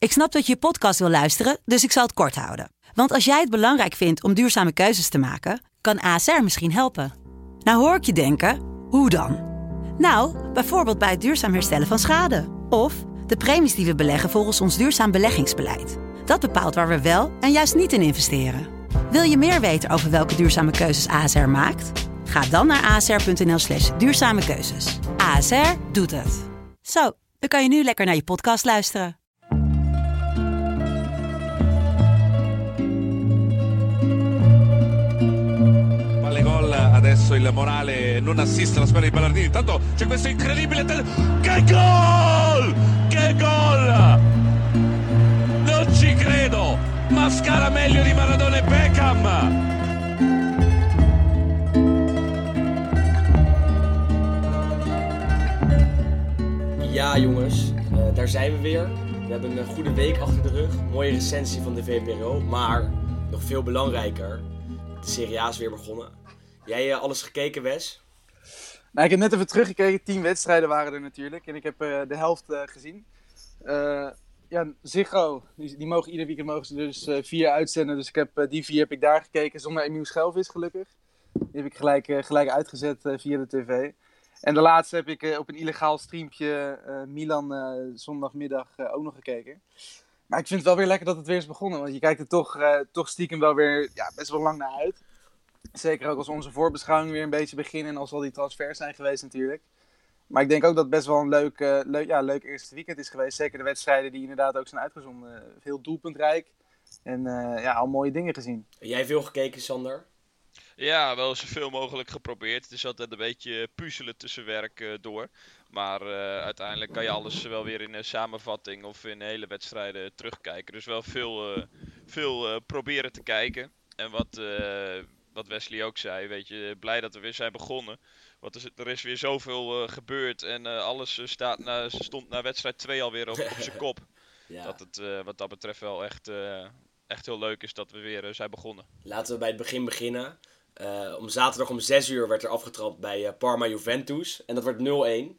Ik snap dat je podcast wil luisteren, dus ik zal het kort houden. Want als jij het belangrijk vindt om duurzame keuzes te maken, kan ASR misschien helpen. Nou hoor ik je denken, hoe dan? Nou, bijvoorbeeld bij het duurzaam herstellen van schade. Of de premies die we beleggen volgens ons duurzaam beleggingsbeleid. Dat bepaalt waar we wel en juist niet in investeren. Wil je meer weten over welke duurzame keuzes ASR maakt? Ga dan naar asr.nl/duurzame keuzes. ASR doet het. Zo, dan kan je nu lekker naar je podcast luisteren. Gol, adesso il morale non assiste alla squadra di Ballardini. Intanto c'è questo incredibile che gol! Che gol! Non ci credo! Mascara meglio di Maradona e Beckham! Ja jongens, daar zijn we weer. We hebben een goede week achter de rug. Mooie recensie van de VPRO. Maar nog veel belangrijker, de Serie A is weer begonnen. Jij alles gekeken, Wes? Nou, ik heb net even teruggekeken. 10 wedstrijden waren er natuurlijk. En ik heb de helft gezien. Ziggo, die mogen ieder weekend mogen ze dus 4 uitzenden. Dus die 4 heb ik daar gekeken. Zonder Emiel Schelvis gelukkig. Die heb ik gelijk uitgezet via de tv. En de laatste heb ik op een illegaal streampje Milan zondagmiddag ook nog gekeken. Maar ik vind het wel weer lekker dat het weer is begonnen. Want je kijkt er toch stiekem wel weer best wel lang naar uit. Zeker ook als onze voorbeschouwing weer een beetje beginnen en als al die transfers zijn geweest natuurlijk. Maar ik denk ook dat het best wel een leuk eerste weekend is geweest. Zeker de wedstrijden die inderdaad ook zijn uitgezonden. Veel doelpuntrijk en al mooie dingen gezien. Jij veel gekeken, Sander? Ja, wel zoveel mogelijk geprobeerd. Het is altijd een beetje puzzelen tussen werk door. Maar uiteindelijk kan je alles wel weer in een samenvatting of in hele wedstrijden terugkijken. Dus wel veel proberen te kijken. En wat Wesley ook zei, weet je, blij dat we weer zijn begonnen. Want er is weer zoveel gebeurd en alles stond na wedstrijd 2 alweer op zijn kop. Ja. Dat het wat dat betreft wel echt heel leuk is dat we weer zijn begonnen. Laten we bij het begin beginnen. Om zaterdag om 6 uur werd er afgetrapt bij Parma Juventus. En dat werd 0-1.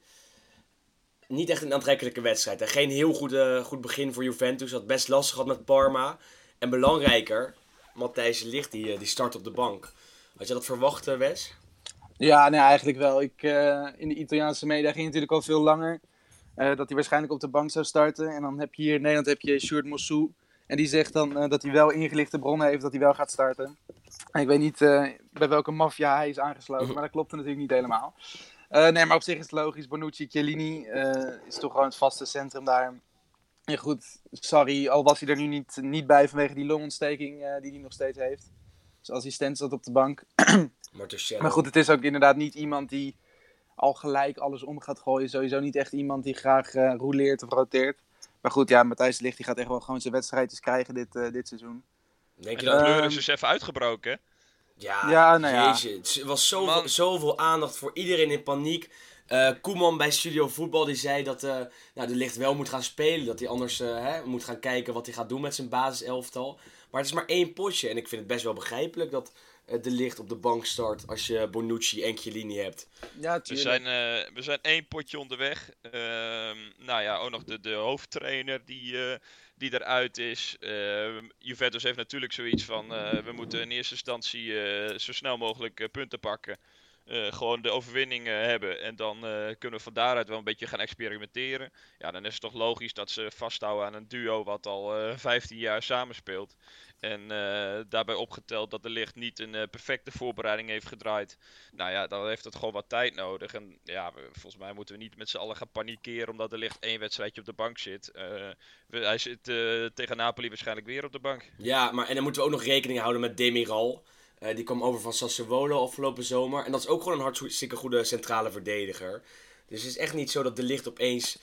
Niet echt een aantrekkelijke wedstrijd. Hè? Geen heel goed begin voor Juventus. Had best lastig gehad met Parma. En belangrijker, Matthijs de Ligt die start op de bank. Had je dat verwacht, Wes? Ja, nee, eigenlijk wel. In de Italiaanse media ging het natuurlijk al veel langer. Dat hij waarschijnlijk op de bank zou starten. En dan heb je hier in Nederland Sjoerd Mossou. En die zegt dan dat hij wel ingelichte bronnen heeft dat hij wel gaat starten. En ik weet niet bij welke maffia hij is aangesloten, maar dat klopte natuurlijk niet helemaal. Maar op zich is het logisch. Bonucci, Chiellini is toch gewoon het vaste centrum daar. En goed, sorry, al was hij er nu niet bij vanwege die longontsteking die hij nog steeds heeft. Dus assistent zat op de bank. Maar goed, het is ook inderdaad niet iemand die al gelijk alles om gaat gooien. Sowieso niet echt iemand die graag rouleert of roteert. Maar goed, ja, Matthijs de Ligt die gaat echt wel gewoon zijn wedstrijdjes krijgen dit seizoen. Denk je dat Kleur is dus even uitgebroken? Ja, jezus. Er was zoveel aandacht voor iedereen in paniek. Koeman bij Studio Voetbal die zei dat de Ligt wel moet gaan spelen. Dat hij anders moet gaan kijken wat hij gaat doen met zijn basiselftal. Maar het is maar 1 potje. En ik vind het best wel begrijpelijk dat de Ligt op de bank start als je Bonucci en Chiellini hebt. Ja, we zijn 1 potje onderweg. Ook nog de hoofdtrainer die eruit is. Juventus heeft natuurlijk zoiets van we moeten in eerste instantie zo snel mogelijk punten pakken. Gewoon de overwinning hebben. En dan kunnen we van daaruit wel een beetje gaan experimenteren. Ja, dan is het toch logisch dat ze vasthouden aan een duo wat al 15 jaar samenspeelt. En daarbij opgeteld dat de Ligt niet een perfecte voorbereiding heeft gedraaid. Nou ja, dan heeft het gewoon wat tijd nodig. En ja, volgens mij moeten we niet met z'n allen gaan panikeren omdat de Ligt 1 wedstrijdje op de bank zit. Hij zit tegen Napoli waarschijnlijk weer op de bank. Ja, en dan moeten we ook nog rekening houden met Demiral. Die kwam over van Sassuolo afgelopen zomer. En dat is ook gewoon een hartstikke goede centrale verdediger. Dus het is echt niet zo dat de Ligt opeens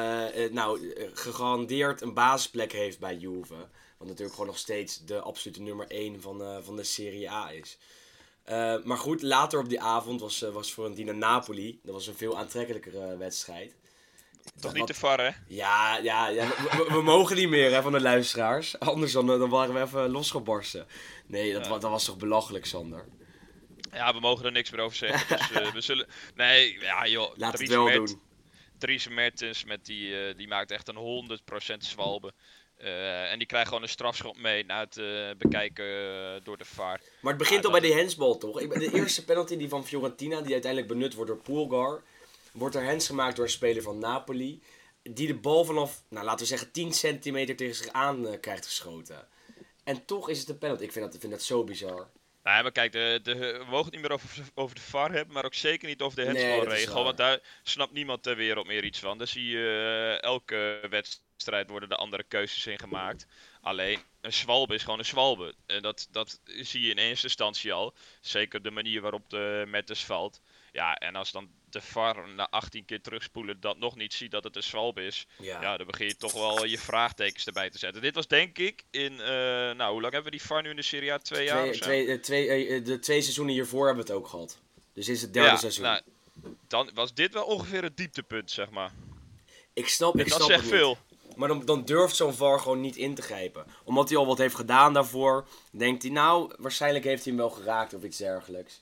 gegarandeerd een basisplek heeft bij Juve. Wat natuurlijk gewoon nog steeds de absolute nummer 1 van de Serie A is. Maar goed, later op die avond was Fiorentina Napoli. Dat was een veel aantrekkelijkere wedstrijd. Toch niet te var, hè? Ja, we mogen niet meer van de luisteraars. Anders dan waren we even losgebarsten. Nee, dat was toch belachelijk, Sander? Ja, we mogen er niks meer over zeggen. Dus we zullen... Nee, ja joh. Laat het wel doen. Dries Mertens die maakt echt een 100% zwalbe. En die krijgt gewoon een strafschop mee na het bekijken door de VAR. Maar het begint al bij die handsbal, toch? De eerste penalty die van Fiorentina, die uiteindelijk benut wordt door Pulgar, wordt er hands gemaakt door een speler van Napoli, die de bal vanaf, laten we zeggen, 10 centimeter tegen zich aan krijgt geschoten. En toch is het een penalty. Ik vind dat zo bizar. Nee, maar kijk, we mogen het niet meer over de VAR hebben, maar ook zeker niet over de handsbalregel. Want daar snapt niemand ter wereld meer iets van. Daar zie je elke wedstrijd worden er andere keuzes in gemaakt. Alleen, een zwalbe is gewoon een zwalbe. En dat zie je in eerste instantie al. Zeker de manier waarop de Mertens valt. Ja, en als dan de VAR na 18 keer terugspoelen dat nog niet ziet dat het een zwalbe is. Ja, dan begin je toch wel je vraagtekens erbij te zetten. Dit was denk ik in, hoe lang hebben we die VAR nu in de Serie A? 2 jaar of zo? De 2 seizoenen hiervoor hebben we het ook gehad. Dus is het derde seizoen. Nou, dan was dit wel ongeveer het dieptepunt, zeg maar. Ik snap dat zegt veel. Maar dan durft zo'n VAR gewoon niet in te grijpen. Omdat hij al wat heeft gedaan daarvoor, denkt hij, waarschijnlijk heeft hij hem wel geraakt of iets dergelijks.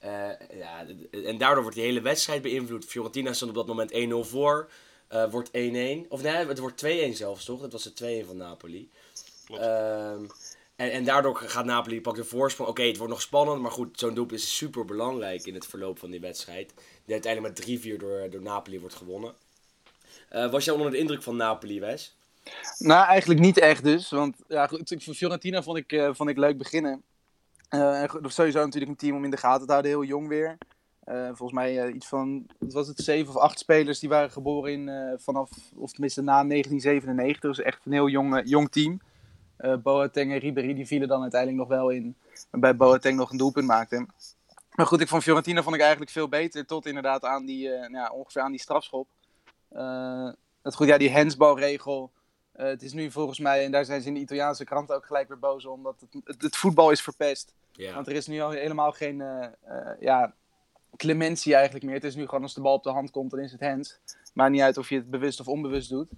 En daardoor wordt die hele wedstrijd beïnvloed. Fiorentina stond op dat moment 1-0 voor. Wordt 1-1. Of nee, het wordt 2-1 zelfs, toch? Dat was het 2-1 van Napoli. Klopt. En daardoor gaat Napoli, pakt de voorsprong. Oké, het wordt nog spannend. Maar goed, zo'n doelpunt is super belangrijk in het verloop van die wedstrijd. Die uiteindelijk met 3-4 door Napoli wordt gewonnen. Was jij onder de indruk van Napoli, Wes? Nou, eigenlijk niet echt dus. Want goed, voor Fiorentina vond ik leuk beginnen. Sowieso natuurlijk een team om in de gaten te houden. Heel jong weer. Volgens mij iets van, wat was het, 7 of 8 spelers die waren geboren vanaf, of tenminste na 1997. Dus echt een heel jong team. Boateng en Ribéry die vielen dan uiteindelijk nog wel in. Waarbij Boateng nog een doelpunt maakte. Maar goed, ik vond Fiorentina eigenlijk veel beter. Tot inderdaad aan ongeveer aan die strafschop. Die handsbalregel. Het is nu volgens mij, en daar zijn ze in de Italiaanse kranten ook gelijk weer boos om, omdat het voetbal is verpest. Ja. Want er is nu al helemaal geen clementie eigenlijk meer. Het is nu gewoon als de bal op de hand komt, dan is het hands. Maakt niet uit of je het bewust of onbewust doet.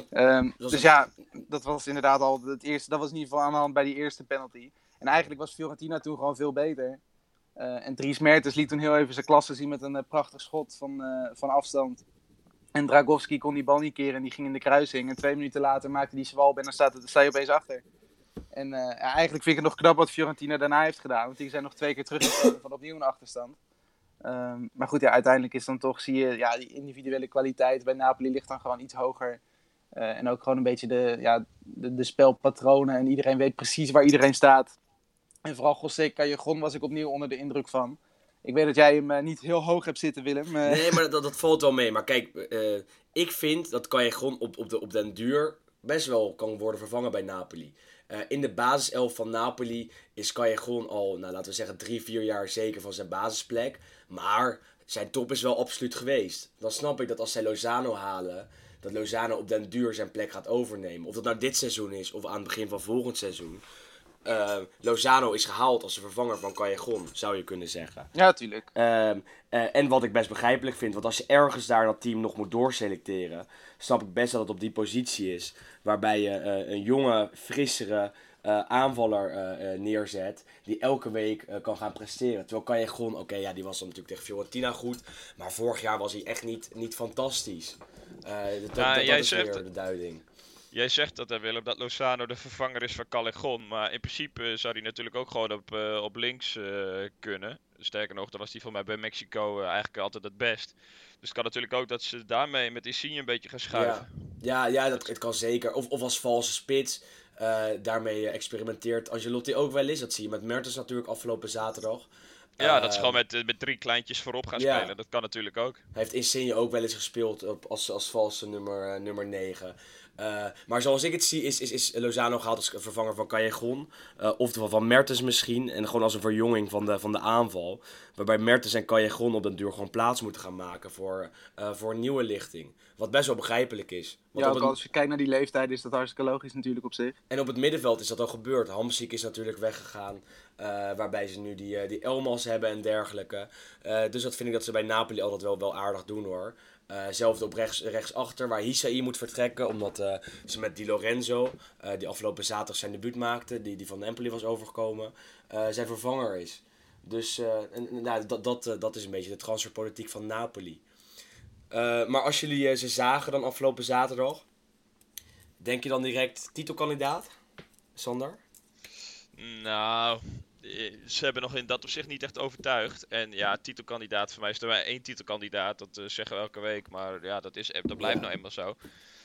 Dat was inderdaad al het eerste. Dat was in ieder geval aan de hand bij die eerste penalty. En eigenlijk was Fiorentina toen gewoon veel beter. En Dries Mertens liet toen heel even zijn klasse zien met een prachtig schot van afstand. En Dragowski kon die bal niet keren en die ging in de kruising. En 2 minuten later maakte die zwalbe en dan sta je opeens achter. En eigenlijk vind ik het nog knap wat Fiorentina daarna heeft gedaan. Want die zijn nog 2 keer teruggekomen van opnieuw een achterstand. Maar goed, uiteindelijk is dan toch, zie je, die individuele kwaliteit bij Napoli ligt dan gewoon iets hoger. En ook gewoon een beetje de spelpatronen. En iedereen weet precies waar iedereen staat. En vooral José Callejon was ik opnieuw onder de indruk van. Ik weet dat jij hem niet heel hoog hebt zitten, Willem. Nee, maar dat valt wel mee. Maar kijk, ik vind dat Callejon op den duur best wel kan worden vervangen bij Napoli. In de basiself van Napoli is Callejon al, laten we zeggen, 3-4 jaar zeker van zijn basisplek. Maar zijn top is wel absoluut geweest. Dan snap ik dat als zij Lozano halen, dat Lozano op den duur zijn plek gaat overnemen. Of dat nou dit seizoen is of aan het begin van volgend seizoen. Lozano is gehaald als de vervanger van Callejon, zou je kunnen zeggen. Ja, tuurlijk. En wat ik best begrijpelijk vind, want als je ergens daar dat team nog moet doorselecteren, snap ik best dat het op die positie is, waarbij je een jonge, frissere aanvaller neerzet, die elke week kan gaan presteren. Terwijl Callejon, die was dan natuurlijk tegen Fiorentina goed, maar vorig jaar was hij echt niet fantastisch. Dat is weer de duiding. Jij zegt dat, Willem, dat Lozano de vervanger is van Callejon. Maar in principe zou hij natuurlijk ook gewoon op links kunnen. Sterker nog, dan was hij voor mij bij Mexico eigenlijk altijd het best. Dus het kan natuurlijk ook dat ze daarmee met Insigne een beetje gaan schuiven. Ja, het kan zeker. Of als valse spits. Daarmee experimenteert Ancelotti ook wel eens. Dat zie je met Mertens natuurlijk afgelopen zaterdag. Ja, dat is gewoon met 3 kleintjes voorop gaan spelen. Dat kan natuurlijk ook. Hij heeft Insigne ook wel eens gespeeld als valse nummer 9. Maar zoals ik het zie is Lozano gehaald als vervanger van Callejon. Oftewel van Mertens misschien. En gewoon als een verjonging van de aanval. Waarbij Mertens en Callejon op den duur gewoon plaats moeten gaan maken voor een nieuwe lichting. Wat best wel begrijpelijk is. Want ook als je kijkt naar die leeftijd is dat hartstikke logisch natuurlijk op zich. En op het middenveld is dat al gebeurd. Hamsik is natuurlijk weggegaan. Waarbij ze nu die Elmas hebben en dergelijke. Dus dat vind ik dat ze bij Napoli altijd wel aardig doen hoor. Zelfde op rechtsachter, waar Hysaj moet vertrekken. Omdat ze met Di Lorenzo, die afgelopen zaterdag zijn debuut maakte, die van Empoli was overgekomen, zijn vervanger is. Dus dat is een beetje de transferpolitiek van Napoli. Maar als jullie ze zagen dan afgelopen zaterdag, Denk je dan direct titelkandidaat, Sander? Nou, ze hebben nog in dat opzicht niet echt overtuigd. En ja, titelkandidaat, voor mij is er maar 1 titelkandidaat. Dat zeggen we elke week, maar ja, dat blijft nou eenmaal zo.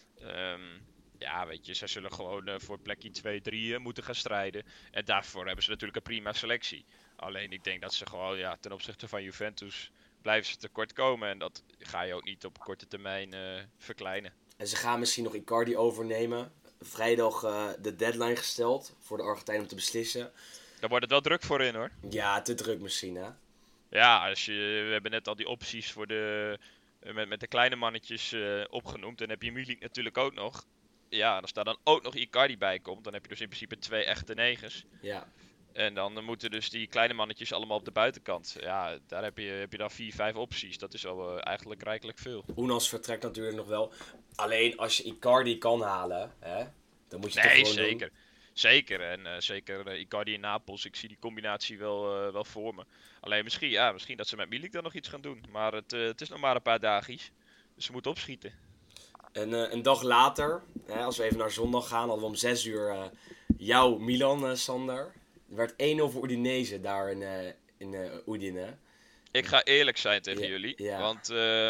Ja, weet je, zij zullen gewoon voor plekje 2, 3 moeten gaan strijden. En daarvoor hebben ze natuurlijk een prima selectie. Alleen ik denk dat ze gewoon, ja, ten opzichte van Juventus blijven ze tekort komen. En dat ga je ook niet op korte termijn verkleinen. En ze gaan misschien nog Icardi overnemen. Vrijdag de deadline gesteld voor de Argentijn om te beslissen. Daar wordt het wel druk voor in, hoor. Ja, te druk misschien, hè? Ja, we hebben net al die opties voor met de kleine mannetjes opgenoemd. En heb je Milik natuurlijk ook nog. Ja, als daar dan ook nog Icardi bij komt, dan heb je dus in principe 2 echte negens. Ja. En dan moeten dus die kleine mannetjes allemaal op de buitenkant. Ja, daar heb je dan 4, 5 opties. Dat is al eigenlijk rijkelijk veel. Unas vertrekt natuurlijk nog wel. Alleen als je Icardi kan halen, hè, dan moet je het toch gewoon zeker. Doen. Zeker. En zeker Icardi in Napels. Ik zie die combinatie wel voor me. Alleen misschien dat ze met Milik dan nog iets gaan doen. Maar het is nog maar een paar dagjes. Dus ze moeten opschieten. En een dag later, hè, als we even naar zondag gaan, hadden we om 6 uur jouw Milan, Sander. Het werd 1-0 voor Udinese daar in Udine. Ik ga eerlijk zijn tegen jullie. Ja. Want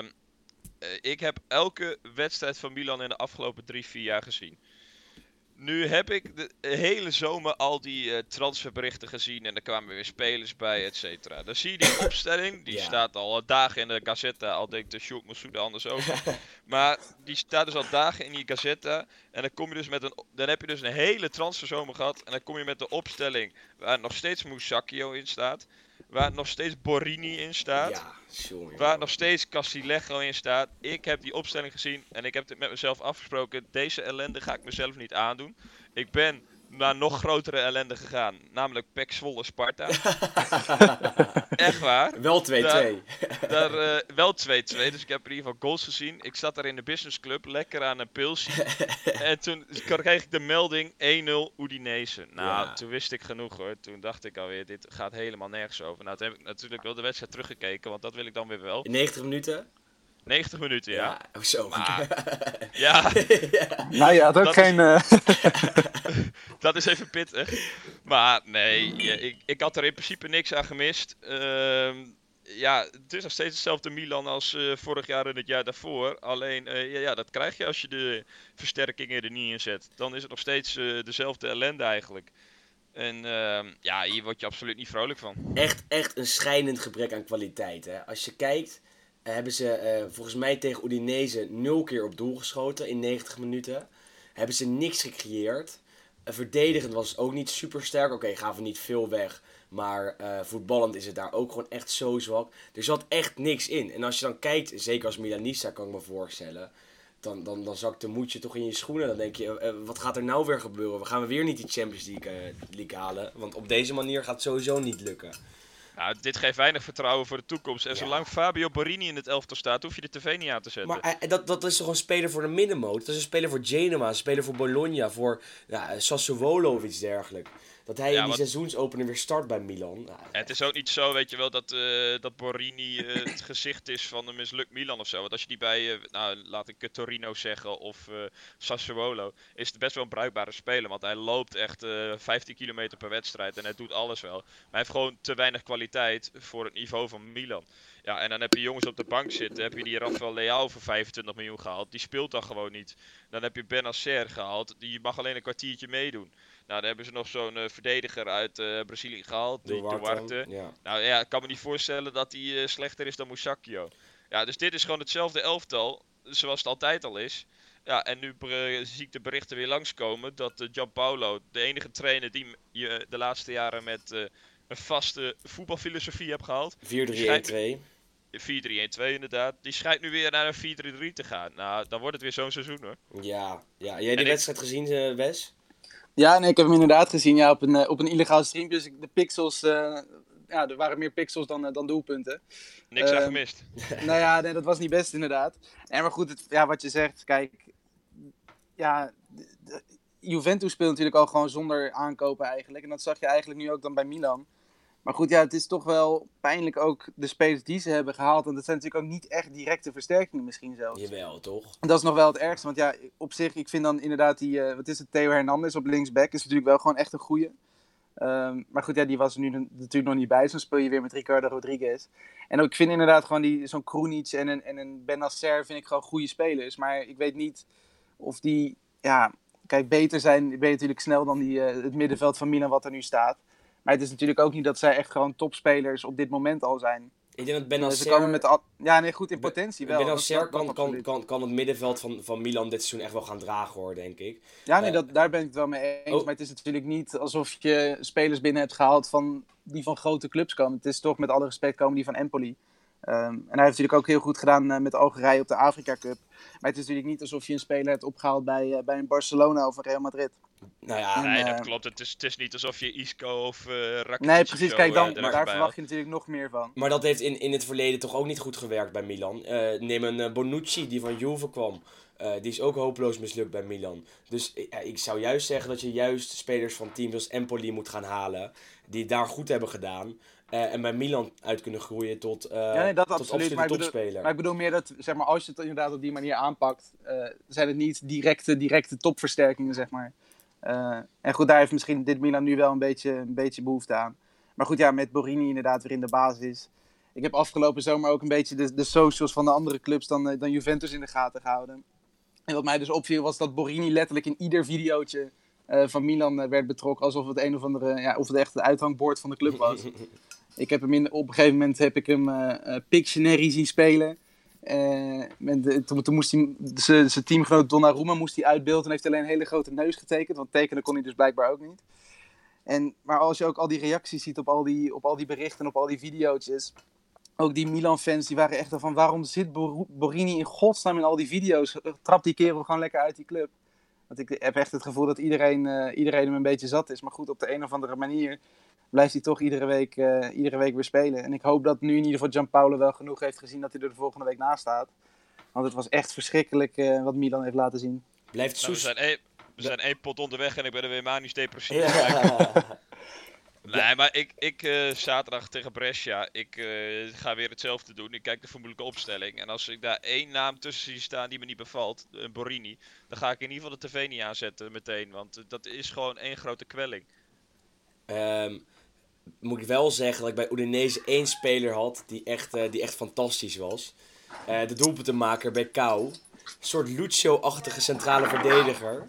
ik heb elke wedstrijd van Milan in de afgelopen 3, 4 jaar gezien. Nu heb ik de hele zomer al die transferberichten gezien. En er kwamen weer spelers bij, et cetera. Dan zie je die opstelling. Die staat al dagen in de Gazzetta. Al denkt de Sjoerd Masuda anders over. Maar die staat dus al dagen in die Gazzetta. En dan kom je dus dan heb je dus een hele transferzomer gehad. En dan kom je met de opstelling waar nog steeds Musacchio in staat. Waar nog steeds Borini in staat. Ja, sorry. Waar nog steeds Castillejo in staat. Ik heb die opstelling gezien en ik heb het met mezelf afgesproken. Deze ellende ga ik mezelf niet aandoen. Ik ben naar nog grotere ellende gegaan. Namelijk PEC Zwolle Sparta. Echt waar. Wel 2-2. Wel 2-2. Dus ik heb in ieder geval goals gezien. Ik zat daar in de businessclub. Lekker aan een pilsje. En toen kreeg ik de melding 1-0 Udinese. Nou, toen wist ik genoeg, hoor. Toen dacht ik alweer, dit gaat helemaal nergens over. Nou, toen heb ik natuurlijk wel de wedstrijd teruggekeken. Want dat wil ik dan weer wel. In 90 minuten? 90 minuten, ja. Ja, zo. Maar, ja. Nou ja, dat geen... Dat is even pittig. Maar nee, ik had er in principe niks aan gemist. Ja, het is nog steeds hetzelfde Milan als vorig jaar en het jaar daarvoor. Alleen, dat krijg je als je de versterkingen er niet in zet. Dan is het nog steeds dezelfde ellende eigenlijk. En hier word je absoluut niet vrolijk van. Echt een schijnend gebrek aan kwaliteit, hè. Als je kijkt, hebben ze volgens mij tegen Udinese 0 keer op doel geschoten in 90 minuten. Hebben ze niks gecreëerd. Verdedigend was het ook niet super sterk. Oké, gaven niet veel weg. Maar voetballend is het daar ook gewoon echt zo zwak. Er zat echt niks in. En als je dan kijkt, zeker als Milanista kan ik me voorstellen. Dan zakt de moedje toch in je schoenen. Dan denk je, wat gaat er nou weer gebeuren? We gaan weer niet die Champions League halen. Want op deze manier gaat het sowieso niet lukken. Nou, dit geeft weinig vertrouwen voor de toekomst. En zolang Fabio Borini in het elftal staat, hoef je de tv niet aan te zetten. Maar dat is toch een speler voor de middenmoot? Dat is een speler voor Genoa, een speler voor Bologna, voor Sassuolo of iets dergelijks. Dat hij in die seizoensopener weer start bij Milan. Nou, het is ook niet zo, weet je wel, dat Borini het gezicht is van een mislukt Milan of zo. Want als je die bij, laat ik Torino zeggen, of Sassuolo, is het best wel een bruikbare speler. Want hij loopt echt 15 kilometer per wedstrijd en hij doet alles wel. Maar hij heeft gewoon te weinig kwaliteit voor het niveau van Milan. Ja, en dan heb je jongens op de bank zitten. Heb je die Rafael Leao voor 25 miljoen gehaald. Die speelt dan gewoon niet. Dan heb je Benacer gehaald. Die mag alleen een kwartiertje meedoen. Nou, dan hebben ze nog zo'n verdediger uit Brazilië gehaald. Duarte. Ja. Nou ja, ik kan me niet voorstellen dat hij slechter is dan Musacchio. Ja, dus dit is gewoon hetzelfde elftal. Zoals het altijd al is. Ja, en nu zie ik de berichten weer langskomen. Dat Gianpaolo, de enige trainer die je de laatste jaren met een vaste voetbalfilosofie hebt gehaald. 4-3-1-2. 4-3-1-2 inderdaad. Die schijnt nu weer naar een 4-3-3 te gaan. Nou, dan wordt het weer zo'n seizoen, hoor. Ja. Jij hebt die wedstrijd gezien, Wes? Ja, nee, ik heb hem inderdaad gezien, ja, op een illegaal streampje. Dus de pixels, er waren meer pixels dan doelpunten. Niks aan gemist. Nou ja, nee, dat was niet best inderdaad. En maar goed, wat je zegt, kijk, ja, Juventus speelt natuurlijk al gewoon zonder aankopen eigenlijk. En dat zag je eigenlijk nu ook dan bij Milan. Maar goed, ja, het is toch wel pijnlijk ook de spelers die ze hebben gehaald. Want dat zijn natuurlijk ook niet echt directe versterkingen misschien zelfs. Jawel, toch? En dat is nog wel het ergste. Want ja, op zich, ik vind dan inderdaad Theo Hernandez op linksback is natuurlijk wel gewoon echt een goeie. Maar goed, ja, die was er nu natuurlijk nog niet bij. Dus dan speel je weer met Ricardo Rodriguez. En ook, ik vind inderdaad gewoon zo'n Krunic en een Benacer vind ik gewoon goede spelers. Maar ik weet niet of die, ja, kijk, beter zijn, ben je natuurlijk snel dan het middenveld van Milan wat er nu staat. Maar het is natuurlijk ook niet dat zij echt gewoon topspelers op dit moment al zijn. Ik denk dat Benacer... Ze komen met ja, nee, goed, in potentie wel. Benacer kan het middenveld van Milan dit seizoen echt wel gaan dragen, hoor, denk ik. Ja, nee, daar ben ik het wel mee eens. Maar het is natuurlijk niet alsof je spelers binnen hebt gehaald die van grote clubs komen. Het is toch, met alle respect, komen die van Empoli. En hij heeft natuurlijk ook heel goed gedaan met Algerije op de Afrika Cup. Maar het is natuurlijk niet alsof je een speler hebt opgehaald bij een Barcelona of een Real Madrid. Nou ja, nee, dat klopt. Het is niet alsof je Isco of Rakitic... Nee, precies. Kijk, daar verwacht had. je natuurlijk nog meer van. Maar dat heeft in het verleden toch ook niet goed gewerkt bij Milan. Neem een Bonucci die van Juve kwam. Die is ook hopeloos mislukt bij Milan. Dus ik zou juist zeggen dat je juist spelers van teams als Empoli moet gaan halen. Die het daar goed hebben gedaan. En bij Milan uit kunnen groeien tot absolute topspeler. Maar ik bedoel meer dat, zeg maar, als je het inderdaad op die manier aanpakt, zijn het niet directe topversterkingen, zeg maar. En goed, daar heeft misschien dit Milan nu wel een beetje behoefte aan. Maar goed, ja, met Borini inderdaad weer in de basis. Ik heb afgelopen zomer ook een beetje de socials van de andere clubs dan Juventus in de gaten gehouden. En wat mij dus opviel was dat Borini letterlijk in ieder videootje van Milan werd betrokken. Alsof het een of andere, of het echt het uithangbord van de club was. Ik heb hem op een gegeven moment Pictionary zien spelen. Toen moest hij zijn teamgenoot Donnarumma moest hij uitbeelden en heeft alleen een hele grote neus getekend. Want tekenen kon hij dus blijkbaar ook niet. Maar als je ook al die reacties ziet op al die berichten en op al die videootjes. Ook die Milan-fans die waren echt van, waarom zit Borini in godsnaam in al die video's? Trapt die kerel gewoon lekker uit die club. Want ik heb echt het gevoel dat iedereen hem een beetje zat is. Maar goed, op de een of andere manier blijft hij toch iedere week weer spelen. En ik hoop dat nu in ieder geval Gianpaolo wel genoeg heeft gezien dat hij er de volgende week naast staat. Want het was echt verschrikkelijk wat Milan heeft laten zien. Blijft Soes... We zijn 1 pot onderweg en ik ben er weer manisch depressief. Ja. Nee, maar ik zaterdag tegen Brescia, ik ga weer hetzelfde doen. Ik kijk de vermoedelijke opstelling. En als ik daar 1 naam tussen zie staan die me niet bevalt, Borini, dan ga ik in ieder geval de tv niet aanzetten meteen. Want dat is gewoon 1 grote kwelling. Moet ik wel zeggen dat ik bij Udinese 1 speler had die echt fantastisch was. De doelpuntenmaker bij Kou. Een soort Lucio-achtige centrale verdediger.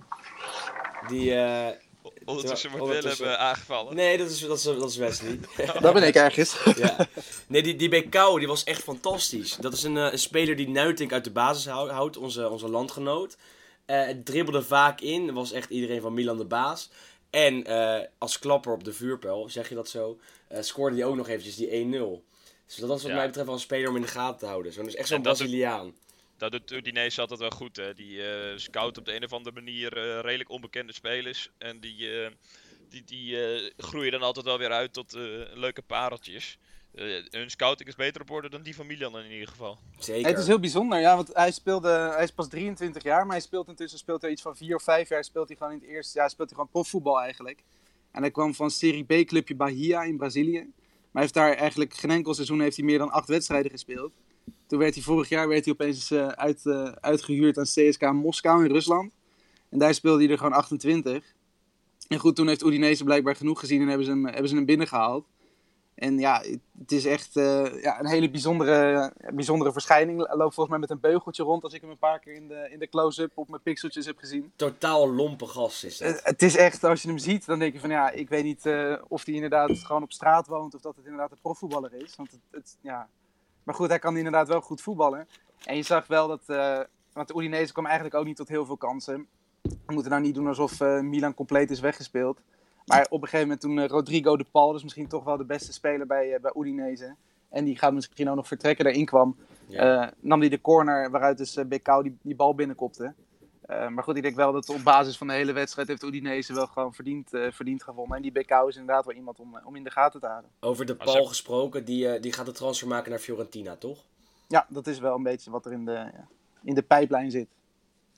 Die... Ondertussen wordt Willem aangevallen. Nee, dat is Wesley. Dat ben ik ergens. Ja. Nee, die bij Kou, die was echt fantastisch. Dat is een speler die Nuitink uit de basis houdt, onze landgenoot. Dribbelde vaak in, was echt iedereen van Milan de baas. En als klapper op de vuurpijl, zeg je dat zo, scoorde hij ook nog eventjes die 1-0. Dus dat was wat mij betreft wel een speler om in de gaten te houden. Dat is echt zo'n Braziliaan. Dat doet Udinese altijd wel goed, hè. Die scout op de een of andere manier redelijk onbekende spelers. En die groeien dan altijd wel weer uit tot leuke pareltjes. Hun scouting is beter op orde dan die van Milan in ieder geval. Zeker. Het is heel bijzonder, ja, want hij is pas 23 jaar, maar hij speelt er iets van 4 of 5 jaar speelt hij gewoon in het eerste jaar, speelt hij gewoon profvoetbal eigenlijk. En hij kwam van Serie B clubje Bahia in Brazilië. Maar hij heeft daar eigenlijk geen enkel seizoen heeft hij meer dan 8 wedstrijden gespeeld. Toen werd hij vorig jaar opeens uitgehuurd aan CSKA Moskou in Rusland. En daar speelde hij er gewoon 28. En goed, toen heeft Udinese blijkbaar genoeg gezien en hebben ze hem binnengehaald. En ja, het is echt een hele bijzondere verschijning. Hij loopt volgens mij met een beugeltje rond als ik hem een paar keer in de close-up op mijn pixeltjes heb gezien. Totaal lompe gast is dat. Het is echt, als je hem ziet, dan denk je van ja, ik weet niet of hij inderdaad gewoon op straat woont of dat het inderdaad een profvoetballer is. Want Maar goed, hij kan inderdaad wel goed voetballen. En je zag wel dat, want de Udinese kwam eigenlijk ook niet tot heel veel kansen. We moeten nou niet doen alsof Milan compleet is weggespeeld. Maar op een gegeven moment toen Rodrigo de Paul, dus misschien toch wel de beste speler bij Udinese. En die gaat misschien ook nog vertrekken, daarin kwam. Ja. Nam hij de corner waaruit dus Becau die bal binnenkopte. Maar goed, ik denk wel dat op basis van de hele wedstrijd heeft Udinese wel gewoon verdiend gewonnen. En die Becau is inderdaad wel iemand om in de gaten te houden. Over de Paul gesproken, die gaat de transfer maken naar Fiorentina, toch? Ja, dat is wel een beetje wat er in de pijplijn zit.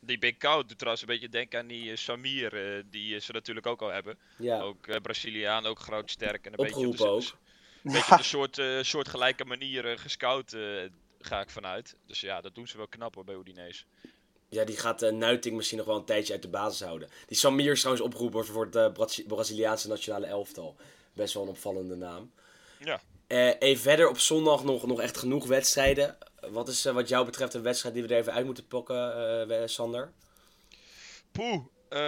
Die Big Cow doet trouwens een beetje denken aan die Samir, die ze natuurlijk ook al hebben. Ja, Ook Braziliaan, ook groot, sterk en een opgeroepen ook. beetje op de soortgelijke manier gescout, ga ik vanuit. Dus ja, dat doen ze wel knap hoor, bij Udinese. Ja, die gaat Nuiting misschien nog wel een tijdje uit de basis houden. Die Samir is trouwens opgeroepen voor het Braziliaanse nationale elftal. Best wel een opvallende naam. Ja. Even verder op zondag nog echt genoeg wedstrijden. Wat is wat jou betreft een wedstrijd die we er even uit moeten pakken, Sander? Poeh.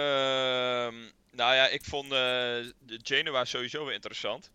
Nou ja, ik vond de Genoa sowieso weer interessant.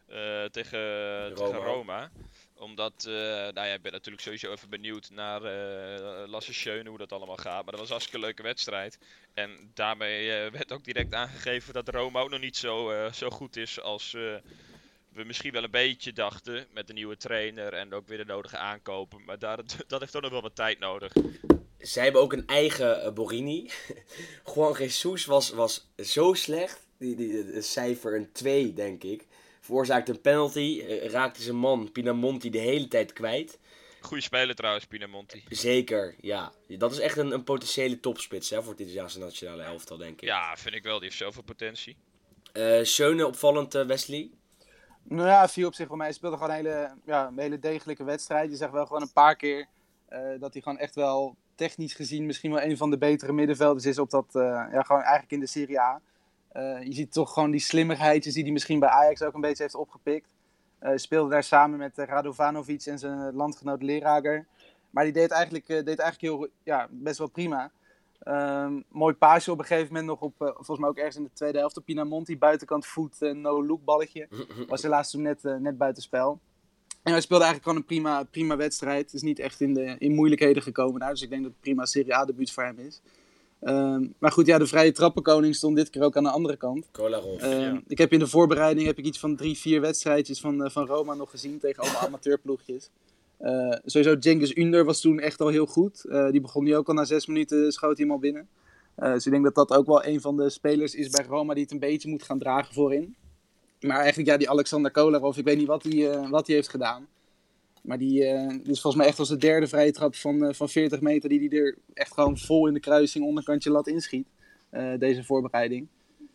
Tegen Roma. Omdat, nou ja, ik ben natuurlijk sowieso even benieuwd naar Lasse Schöne, hoe dat allemaal gaat. Maar dat was een hartstikke leuke wedstrijd. En daarmee werd ook direct aangegeven dat Roma ook nog niet zo goed is als we misschien wel een beetje dachten. Met de nieuwe trainer en ook weer de nodige aankopen. Maar dat heeft ook nog wel wat tijd nodig. Zij hebben ook een eigen Borini. Juan Jesus was zo slecht. Die cijfer een 2, denk ik. Veroorzaakte een penalty. Raakte zijn man Pinamonti de hele tijd kwijt. Goeie speler trouwens, Pinamonti. Zeker, ja. Dat is echt een potentiële topspits voor het Italiaanse nationale elftal, denk ik. Ja, vind ik wel. Die heeft zoveel potentie. Schöne opvallend, Wesley. Nou ja, viel op zich voor mij. Hij speelde gewoon een hele degelijke wedstrijd. Je zegt wel gewoon een paar keer dat hij gewoon echt wel technisch gezien misschien wel een van de betere middenvelders is op dat, gewoon eigenlijk in de Serie A. Je ziet toch gewoon die slimmigheidjes die hij misschien bij Ajax ook een beetje heeft opgepikt. Speelde daar samen met Radovanovic en zijn landgenoot Lerager. Maar die deed eigenlijk heel, best wel prima. Mooi paasje op een gegeven moment nog op, volgens mij ook ergens in de tweede helft op Pinamonti. Buitenkant voet, no-look balletje. Was helaas toen net buitenspel. En hij speelde eigenlijk gewoon een prima wedstrijd. Is niet echt in moeilijkheden gekomen daar. Dus ik denk dat het prima Serie A debuut voor hem is. Maar goed, ja, de vrije trappenkoning stond dit keer ook aan de andere kant. Kolarov. Ik heb in de voorbereiding iets van 3-4 wedstrijdjes van Roma nog gezien tegen allemaal amateurploegjes. Sowieso Cengiz Ünder was toen echt al heel goed. Die begon nu ook al na 6 minuten, schoot hij hem al binnen. Dus ik denk dat dat ook wel een van de spelers is bij Roma die het een beetje moet gaan dragen voorin. Maar eigenlijk die Alexander Kolarov, ik weet niet wat hij heeft gedaan. Maar die is volgens mij echt als de derde vrije trap van 40 meter die er echt gewoon vol in de kruising onderkantje lat inschiet. Deze voorbereiding.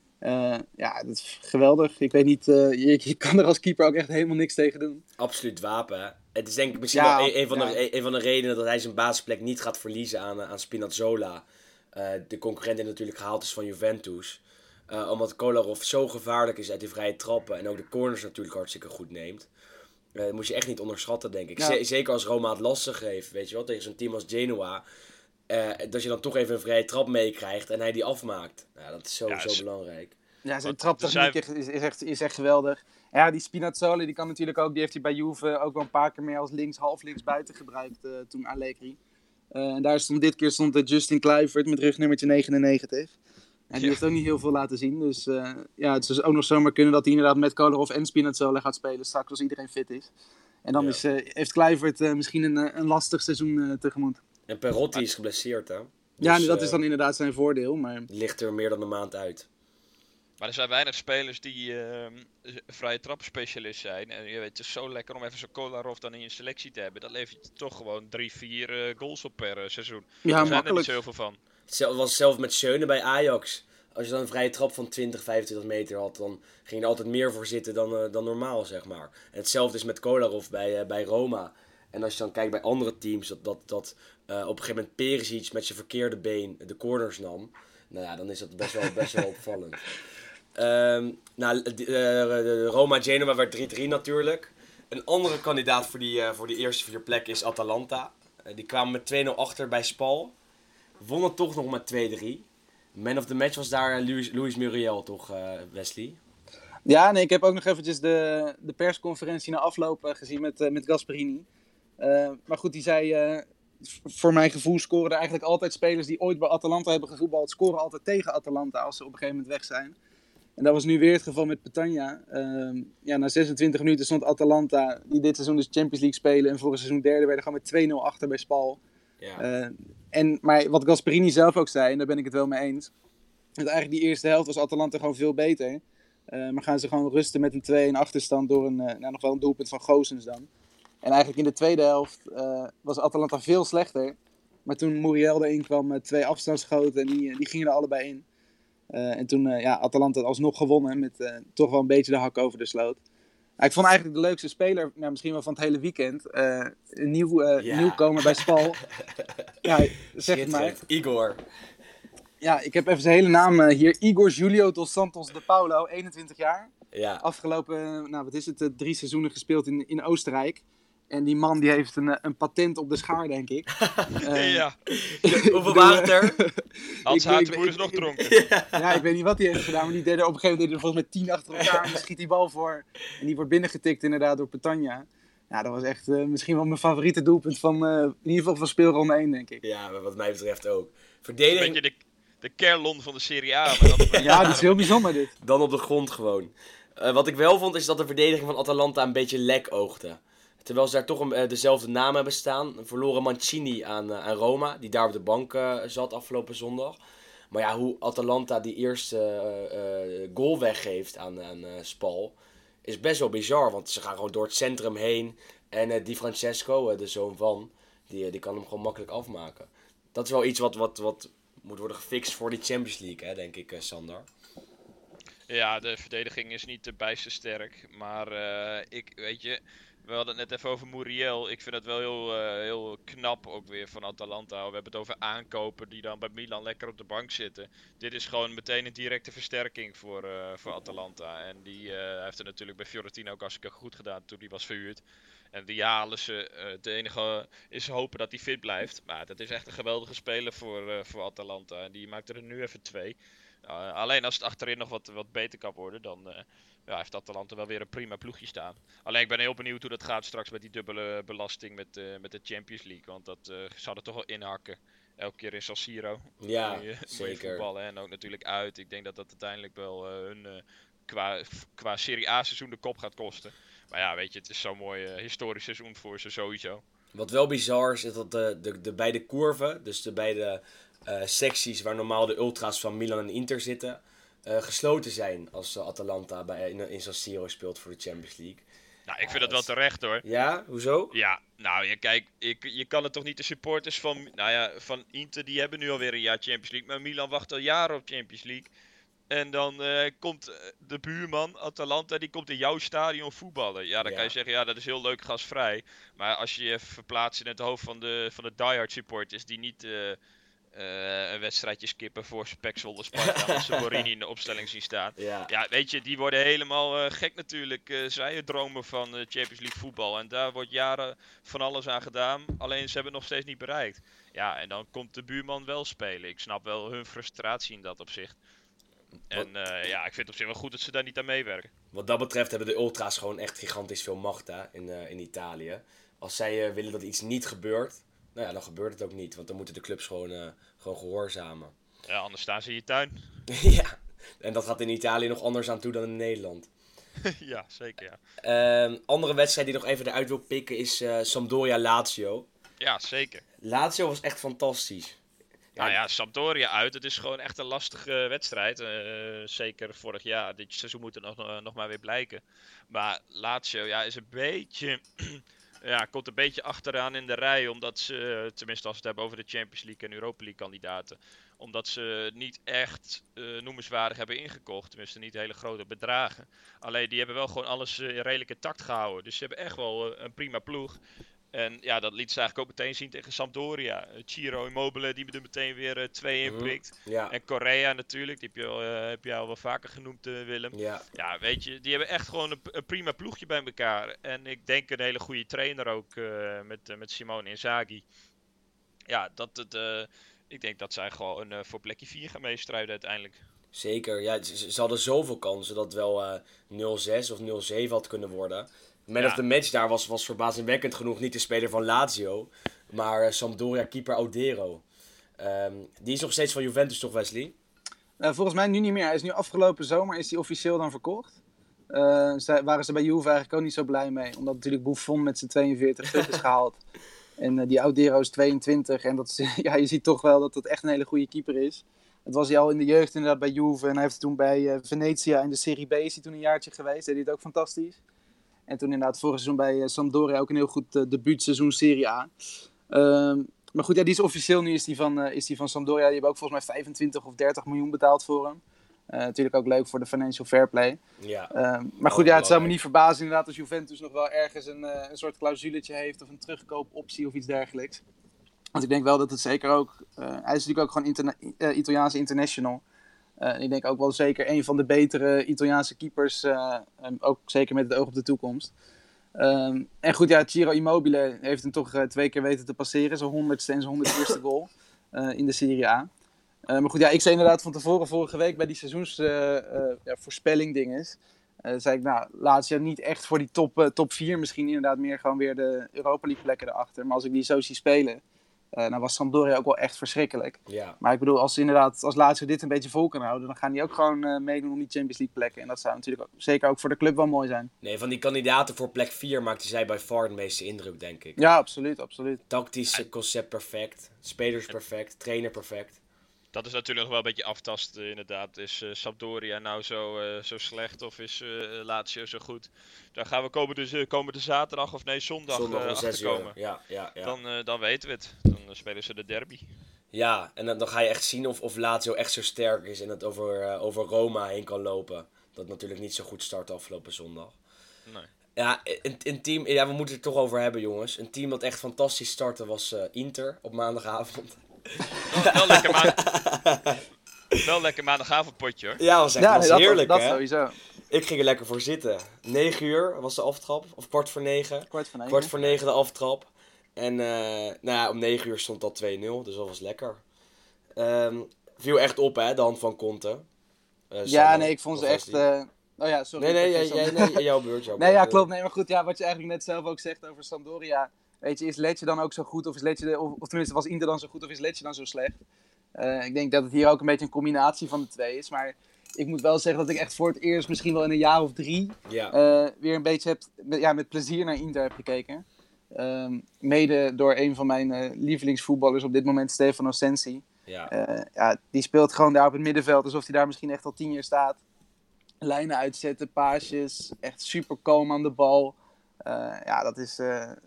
Dat is geweldig. Ik weet niet, je kan er als keeper ook echt helemaal niks tegen doen. Absoluut wapen. Hè? Het is denk ik misschien wel een van de redenen dat hij zijn basisplek niet gaat verliezen aan Spinazzola. De concurrent die natuurlijk gehaald is van Juventus. Omdat Kolarov zo gevaarlijk is uit die vrije trappen en ook de corners natuurlijk hartstikke goed neemt. Dat moet je echt niet onderschatten, denk ik. Ja. Zeker als Roma het lastig heeft, weet je wel, tegen zo'n team als Genoa. Dat je dan toch even een vrije trap meekrijgt en hij die afmaakt. Nou, dat is zo belangrijk. Ja, zijn traptechniek is echt geweldig. En ja, die Spinazzola, die kan natuurlijk ook, die heeft hij bij Juve ook wel een paar keer meer als half links buiten gebruikt toen Allegri. En daar stond Justin Kluivert met rugnummertje 99. En die heeft ook niet heel veel laten zien. Dus het zou ook nog zomaar kunnen dat hij inderdaad met Kolarov en Spinazzola gaat spelen straks als iedereen fit is. En dan heeft Kluivert misschien een lastig seizoen tegemoet. En Perotti is geblesseerd, hè? Dus, dat is dan inderdaad zijn voordeel. Maar ligt er meer dan een maand uit. Maar er zijn weinig spelers die vrije trappenspecialist zijn. En je weet, het is zo lekker om even zo'n Kolarov dan in je selectie te hebben. Dat levert je toch gewoon 3-4 goals op per seizoen. Ja, er zijn er niet zo heel veel van. Het was zelf met Schöne bij Ajax. Als je dan een vrije trap van 20, 25 meter had, dan ging je er altijd meer voor zitten dan normaal, zeg maar. En hetzelfde is met Kolarov bij Roma. En als je dan kijkt bij andere teams, dat op een gegeven moment Perisic met zijn verkeerde been de corners nam. Nou ja, dan is dat best wel opvallend. Roma-Genoa werd 3-3 natuurlijk. Een andere kandidaat voor die eerste 4 plekken is Atalanta. Die kwamen met 2-0 achter bij Spal. Wonnen toch nog met 2-3. Man of the match was daar Luis Muriel, toch, Wesley? Ja, nee, ik heb ook nog eventjes de persconferentie na afloop gezien met Gasperini. Maar goed, die zei, voor mijn gevoel scoren er eigenlijk altijd spelers die ooit bij Atalanta hebben gevoetbald, scoren altijd tegen Atalanta als ze op een gegeven moment weg zijn. En dat was nu weer het geval met Petagna. Na 26 minuten stond Atalanta, die dit seizoen dus Champions League spelen en vorig seizoen derde, werden gewoon met 2-0 achter bij Spal. Ja. Maar wat Gasperini zelf ook zei, en daar ben ik het wel mee eens, dat eigenlijk die eerste helft was Atalanta gewoon veel beter. Maar gaan ze gewoon rusten met een 2-1 achterstand door nog wel een doelpunt van Goossens dan. En eigenlijk in de tweede helft was Atalanta veel slechter. Maar toen Muriel erin kwam, 2 afstandsschoten en die gingen er allebei in. En toen Atalanta alsnog gewonnen met toch wel een beetje de hak over de sloot. Ik vond eigenlijk de leukste speler, misschien wel van het hele weekend, een nieuwkomer bij Spal. Ja, zeg het maar. Igor. Ja, ik heb even zijn hele naam hier. Igor Julio dos Santos de Paulo, 21 jaar. Ja. Afgelopen, 3 seizoenen gespeeld in Oostenrijk. En die man die heeft een patent op de schaar, denk ik. Ja. Hoeveel waren het er? Hans Hatenboer is nog dronken. Ja, ik weet niet wat hij heeft gedaan, maar die deed er op een gegeven moment volgens mij 10 achter elkaar. En dan schiet die bal voor. En die wordt binnengetikt inderdaad door Petagna. Ja, dat was echt misschien wel mijn favoriete doelpunt van, in ieder geval van speelronde 1, denk ik. Ja, wat mij betreft ook. Verdediging... Een beetje de Kerlon van de Serie A. Maar dan Ja, dat is heel bijzonder dit. Dan op de grond gewoon. Wat ik wel vond is dat de verdediging van Atalanta een beetje lek oogde. Terwijl ze daar toch dezelfde naam hebben staan. Verloren Mancini aan Roma, die daar op de bank zat afgelopen zondag. Maar ja, hoe Atalanta die eerste goal weggeeft aan Spal, is best wel bizar. Want ze gaan gewoon door het centrum heen. En Di Francesco, de zoon van, die kan hem gewoon makkelijk afmaken. Dat is wel iets wat moet worden gefixt voor die Champions League, hè, denk ik, Sander. Ja, de verdediging is niet de bijste sterk. Maar weet je, we hadden het net even over Muriel. Ik vind het wel heel knap ook weer van Atalanta. We hebben het over aankopen die dan bij Milan lekker op de bank zitten. Dit is gewoon meteen een directe versterking voor Atalanta. En die heeft het natuurlijk bij Fiorentina ook hartstikke goed gedaan toen hij was verhuurd. En die halen ze. Het enige is hopen dat hij fit blijft. Maar dat is echt een geweldige speler voor Atalanta. En die maakt er nu even 2. Alleen als het achterin nog wat beter kan worden, dan heeft Atalanta wel weer een prima ploegje staan. Alleen ik ben heel benieuwd hoe dat gaat straks met die dubbele belasting met de Champions League. Want dat zou er toch wel inhakken. Elke keer in San Siro. Ja, moet je zeker. voetballen en ook natuurlijk uit. Ik denk dat dat uiteindelijk wel hun qua Serie A seizoen de kop gaat kosten. Maar ja, weet je, het is zo'n mooi historisch seizoen voor ze sowieso. Wat wel bizar is dat de beide curven, dus de beide secties waar normaal de ultra's van Milan en Inter zitten, gesloten zijn als Atalanta in San Siro speelt voor de Champions League. Nou, ik vind dat wel terecht hoor. Ja, hoezo? Ja, nou kijk, je kan het toch niet de supporters van Inter, die hebben nu alweer een jaar Champions League, maar Milan wacht al jaren op Champions League. En dan komt de buurman, Atalanta, die komt in jouw stadion voetballen. Ja, dan kan je zeggen, ja, dat is heel leuk gasvrij. Maar als je je verplaatst in het hoofd van de diehard supporters die niet een wedstrijdje skippen voor Spek Zwolle Sparta, als ze Borini in de opstelling zien staan. Ja, weet je, die worden helemaal gek natuurlijk. Zij dromen van Champions League voetbal. En daar wordt jaren van alles aan gedaan. Alleen ze hebben het nog steeds niet bereikt. Ja, en dan komt de buurman wel spelen. Ik snap wel hun frustratie in dat opzicht. En ik vind het op zich wel goed dat ze daar niet aan meewerken. Wat dat betreft hebben de ultra's gewoon echt gigantisch veel macht in Italië. Als zij willen dat iets niet gebeurt, nou ja, dan gebeurt het ook niet. Want dan moeten de clubs gewoon gehoorzamen. Ja, anders staan ze in je tuin. Ja, en dat gaat in Italië nog anders aan toe dan in Nederland. Ja, zeker ja. Andere wedstrijd die nog even eruit wil pikken is Sampdoria-Lazio. Ja, zeker. Lazio was echt fantastisch. Nou ja, Sampdoria uit. Het is gewoon echt een lastige wedstrijd. Zeker vorig jaar. Dit seizoen moet het nog maar weer blijken. Maar Lazio is een beetje... komt een beetje achteraan in de rij. Omdat ze, tenminste als we het hebben over de Champions League en Europa League kandidaten. Omdat ze niet echt noemenswaardig hebben ingekocht. Tenminste niet hele grote bedragen. Alleen die hebben wel gewoon alles in redelijke takt gehouden. Dus ze hebben echt wel een prima ploeg. En ja, dat liet ze eigenlijk ook meteen zien tegen Sampdoria. Ciro Immobile die er meteen weer 2 in prikt. Ja. En Correa natuurlijk, die heb je al wel vaker genoemd, Willem. Ja, weet je, die hebben echt gewoon een prima ploegje bij elkaar. En ik denk een hele goede trainer ook met Simone Inzaghi. Ja, ik denk dat zij gewoon voor plekje 4 gaan meestrijden uiteindelijk. Zeker, ja, ze hadden zoveel kansen dat het wel 0-6 of 0-7 had kunnen worden. Man of the match daar was verbazingwekkend genoeg niet de speler van Lazio, maar Sampdoria keeper Audero. Die is nog steeds van Juventus toch, Wesley? Volgens mij nu niet meer. Hij is nu afgelopen zomer is hij officieel dan verkocht. Waren ze bij Juve eigenlijk ook niet zo blij mee, omdat natuurlijk Buffon met zijn 42 terug is gehaald. En die Audero is 22 en je ziet toch wel dat het echt een hele goede keeper is. Het was hij al in de jeugd inderdaad bij Juve en hij heeft toen bij Venezia in de Serie B is hij toen een jaartje geweest. Deed hij het ook fantastisch. En toen inderdaad vorig seizoen bij Sampdoria ook een heel goed debuutseizoen Serie A. Maar goed, ja, die is officieel nu is die van Sampdoria. Die hebben ook volgens mij 25 of 30 miljoen betaald voor hem. Natuurlijk ook leuk voor de financial fair play. Ja. Maar goed, het zou me niet verbazen inderdaad als Juventus nog wel ergens een soort clausuletje heeft of een terugkoopoptie of iets dergelijks. Want ik denk wel dat het zeker ook... hij is natuurlijk ook gewoon Italiaanse international. Ik denk ook wel zeker een van de betere Italiaanse keepers. Ook zeker met het oog op de toekomst. En goed, ja, Ciro Immobile heeft hem toch 2 keer weten te passeren. Zijn 100ste en zijn 101ste goal in de Serie A. Maar goed, ja, ik zei inderdaad van tevoren vorige week bij die seizoensvoorspelling dinges. Zei ik, nou, Lazio niet echt voor die top 4. Misschien inderdaad meer gewoon weer de Europa League plekken erachter. Maar als ik die zo zie spelen, dan was Sampdoria ook wel echt verschrikkelijk. Ja. Maar ik bedoel, als Lazio dit een beetje vol kan houden, dan gaan die ook gewoon meedoen om die Champions League plekken. En dat zou natuurlijk zeker ook voor de club wel mooi zijn. Nee, van die kandidaten voor plek 4 maakte zij bij far de meeste indruk, denk ik. Ja, absoluut. Tactisch concept perfect, spelers perfect, trainer perfect. Dat is natuurlijk nog wel een beetje aftasten inderdaad. Is Sampdoria nou zo slecht of is Lazio zo goed? Daar gaan we komende zaterdag of zondag om 6 uur. achterkomen. Ja. Dan weten we het. Dan spelen ze de derby. Ja, en dan ga je echt zien of Lazio echt zo sterk is en het over Roma heen kan lopen. Dat natuurlijk niet zo goed start afgelopen zondag. Nee. Ja, een team, ja, we moeten het er toch over hebben, jongens. Een team dat echt fantastisch startte was Inter op maandagavond. Wel lekker maandagavondpotje hoor. Ja, was echt heerlijk, dat hè? Sowieso. Ik ging er lekker voor zitten. 9 uur was de aftrap, of 8:45. 8:45 de aftrap. En om 9 uur stond dat 2-0, dus dat was lekker. Viel echt op, hè, de hand van Conte. Ik vond ze echt... Oh ja, sorry. Nee, jouw beurt. Nee, ja, klopt. Nee, maar goed, ja, wat je eigenlijk net zelf ook zegt over Sampdoria. Weet je, is Lecce dan ook zo goed? Of tenminste, was Inter dan zo goed of is Lecce dan zo slecht? Ik denk dat het hier ook een beetje een combinatie van de twee is. Maar ik moet wel zeggen dat ik echt voor het eerst, misschien wel in een jaar of 3... weer een beetje met plezier naar Inter heb gekeken. Mede door een van mijn lievelingsvoetballers op dit moment, Stefano Sensi. Die speelt gewoon daar op het middenveld alsof hij daar misschien echt al 10 jaar staat. Lijnen uitzetten, paasjes, echt super kalm aan de bal. Dat is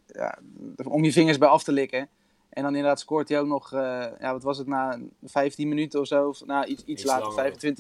om je vingers bij af te likken. En dan inderdaad scoort hij ook nog, wat was het, na 15 minuten of zo. Of iets later,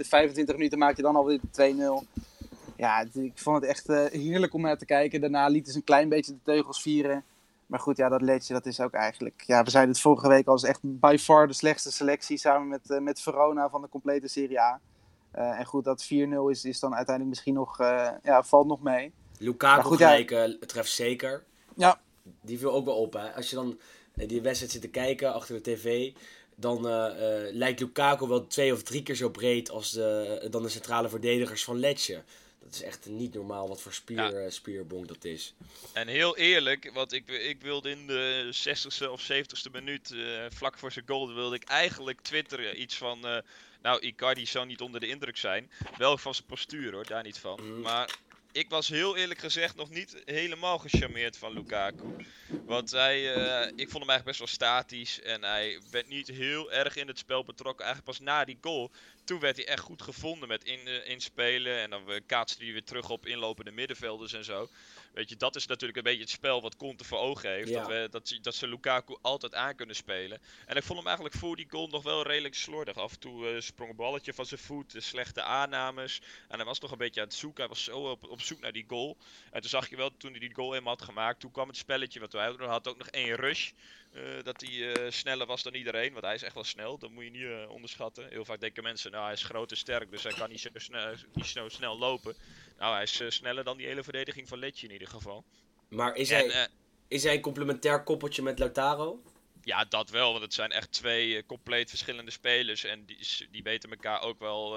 25 minuten maakt hij dan alweer 2-0. Ja, ik vond het echt heerlijk om naar te kijken. Daarna lieten ze een klein beetje de teugels vieren. Maar goed, ja, dat Lecce, dat is ook eigenlijk... Ja, we zeiden het vorige week al, is echt by far de slechtste selectie samen met Verona van de complete Serie A. En goed, dat 4-0 is dan uiteindelijk misschien nog, valt nog mee. Lukaku treft zeker. Ja. Die viel ook wel op, hè. Als je dan die wedstrijd zit te kijken achter de tv, dan lijkt Lukaku wel 2 of 3 keer zo breed als dan de centrale verdedigers van Lecce. Dat is echt niet normaal wat voor spierbonk dat is. En heel eerlijk, want ik wilde in de 60ste of 70ste minuut, vlak voor zijn goal, wilde ik eigenlijk twitteren iets van... Icardi zou niet onder de indruk zijn. Wel van zijn postuur hoor, daar niet van. Maar ik was heel eerlijk gezegd nog niet helemaal gecharmeerd van Lukaku. Want ik vond hem eigenlijk best wel statisch. En hij werd niet heel erg in het spel betrokken. Eigenlijk pas na die goal. Toen werd hij echt goed gevonden met inspelen. En dan kaatste hij weer terug op inlopende middenvelders en zo. Weet je, dat is natuurlijk een beetje het spel wat Conte voor ogen heeft. Ja. Dat ze Lukaku altijd aan kunnen spelen. En ik vond hem eigenlijk voor die goal nog wel redelijk slordig. Af en toe sprong een balletje van zijn voet, slechte aannames. En hij was nog een beetje aan het zoeken. Hij was zo op zoek naar die goal. En toen zag je wel, toen hij die goal eenmaal had gemaakt, toen kwam het spelletje. Want hij had ook nog 1 rush. Dat hij sneller was dan iedereen. Want hij is echt wel snel, dat moet je niet onderschatten. Heel vaak denken mensen, hij is groot en sterk, dus hij kan niet zo snel lopen. Nou, hij is sneller dan die hele verdediging van Lecce in ieder geval. Maar is hij een complementair koppeltje met Lautaro? Ja, dat wel, want het zijn echt 2 compleet verschillende spelers. En die weten elkaar ook wel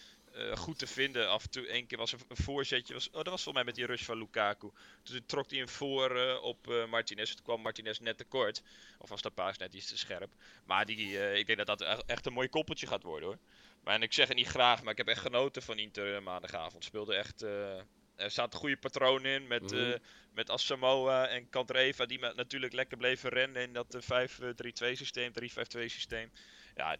goed te vinden. Af en toe, 1 keer was een voorzetje. Dat was volgens mij met die rush van Lukaku. Toen trok hij hem voor op Martinez. Toen kwam Martinez net tekort. Of was dat paas net iets te scherp. Maar ik denk dat dat echt een mooi koppeltje gaat worden hoor. En ik zeg het niet graag, maar ik heb echt genoten van Inter maandagavond. Speelde echt... Er zaten goede patronen in met Asamoah en Candreva die natuurlijk lekker bleven rennen in dat 5-3-2 systeem, 3-5-2 systeem. Ja,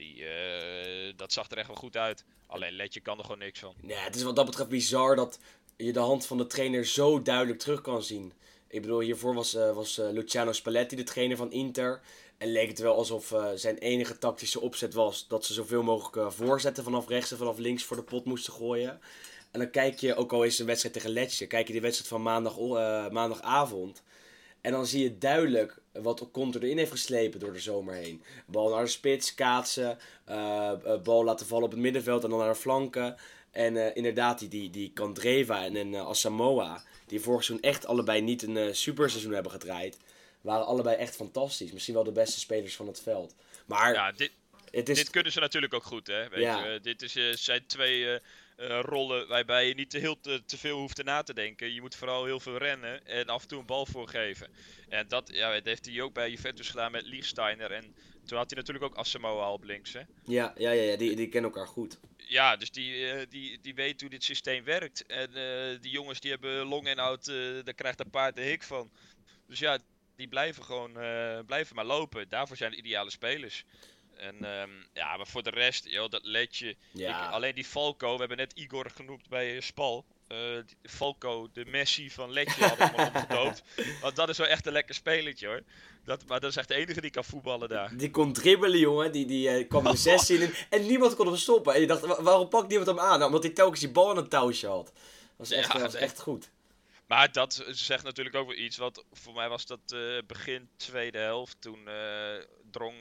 dat zag er echt wel goed uit. Alleen Lecce kan er gewoon niks van. Ja, het is wat dat betreft bizar dat je de hand van de trainer zo duidelijk terug kan zien. Ik bedoel, hiervoor was Luciano Spalletti de trainer van Inter. En leek het wel alsof zijn enige tactische opzet was dat ze zoveel mogelijk voorzetten vanaf rechts en vanaf links voor de pot moesten gooien. En dan kijk je, ook al is het een wedstrijd tegen Lecce, kijk je die wedstrijd van maandagavond. En dan zie je duidelijk wat Conte erin heeft geslepen door de zomer heen. Bal naar de spits, kaatsen, bal laten vallen op het middenveld en dan naar de flanken. En inderdaad, die Candreva en Asamoah, die vorig seizoen echt allebei niet een superseizoen hebben gedraaid, waren allebei echt fantastisch. Misschien wel de beste spelers van het veld. Maar ja, dit kunnen ze natuurlijk ook goed, hè? Weet je? Dit zijn twee rollen waarbij je niet te veel hoeft te na te denken. Je moet vooral heel veel rennen en af en toe een bal voorgeven. En dat heeft hij ook bij Juventus gedaan met Lichtsteiner. En toen had hij natuurlijk ook Asamoah op links, hè? Ja, die kennen elkaar goed. Ja, dus die weet hoe dit systeem werkt. En die jongens die hebben longinhoud, daar krijgt een paard de hik van. Dus ja, die blijven gewoon blijven maar lopen. Daarvoor zijn de ideale spelers. En maar voor de rest, joh, dat Lecce. Ja. Alleen die Falco, we hebben net Igor genoemd bij Spal. Falco, de Messi van Lecce, had ik maar opgedoopt. Want dat is wel echt een lekker spelertje, hoor. Maar dat is echt de enige die kan voetballen daar. Die kon dribbelen, jongen. Die kwam de 16 in en niemand kon hem stoppen. En je dacht, waarom pakt niemand hem aan? Nou, omdat hij telkens die bal in een touwtje had. Dat was echt goed. Maar dat zegt natuurlijk ook wel iets. Want voor mij was dat begin tweede helft. Toen drong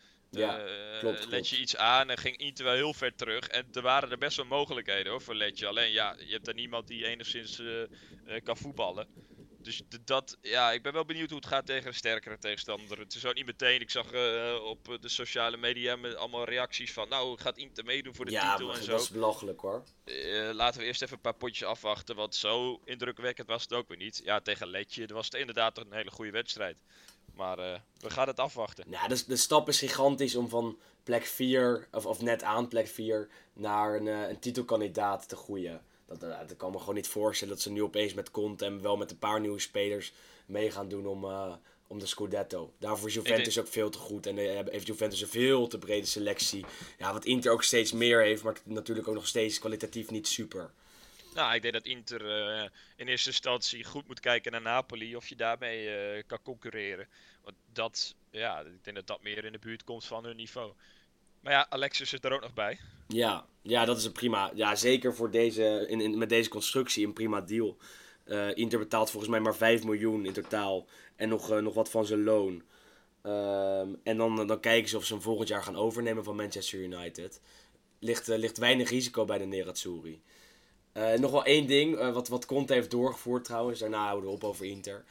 Lecce iets aan en ging Inter wel heel ver terug. En er waren er best wel mogelijkheden, hoor, voor Lecce. Alleen ja, je hebt daar niemand die enigszins kan voetballen. Dus ik ben wel benieuwd hoe het gaat tegen een sterkere tegenstander. Het is ook niet meteen, ik zag op de sociale media met allemaal reacties van, nou, gaat Inter meedoen voor de titel en zo. Ja, dat is belachelijk, hoor. Laten we eerst even een paar potjes afwachten, want zo indrukwekkend was het ook weer niet. Ja, tegen Lecce was het inderdaad een hele goede wedstrijd. Maar we gaan het afwachten. Ja, de stap is gigantisch om van plek 4, of net aan plek 4, naar een titelkandidaat te groeien. Dat kan me gewoon niet voorstellen dat ze nu opeens met Conte en wel met een paar nieuwe spelers mee gaan doen om de Scudetto. Daarvoor is Juventus ook veel te goed en heeft Juventus een veel te brede selectie. Ja, wat Inter ook steeds meer heeft, maar natuurlijk ook nog steeds kwalitatief niet super. Nou, ik denk dat Inter in eerste instantie goed moet kijken naar Napoli, of je daarmee kan concurreren. Want ik denk dat dat meer in de buurt komt van hun niveau. Maar ja, Alexis is er ook nog bij. Ja, dat is een prima. Ja, zeker voor met deze constructie een prima deal. Inter betaalt volgens mij maar 5 miljoen in totaal. En nog wat van zijn loon. En dan kijken ze of ze hem volgend jaar gaan overnemen van Manchester United. Ligt weinig risico bij de Nerazzurri. Nog wel één ding, wat Conte heeft doorgevoerd trouwens. Daarna houden we op over Inter.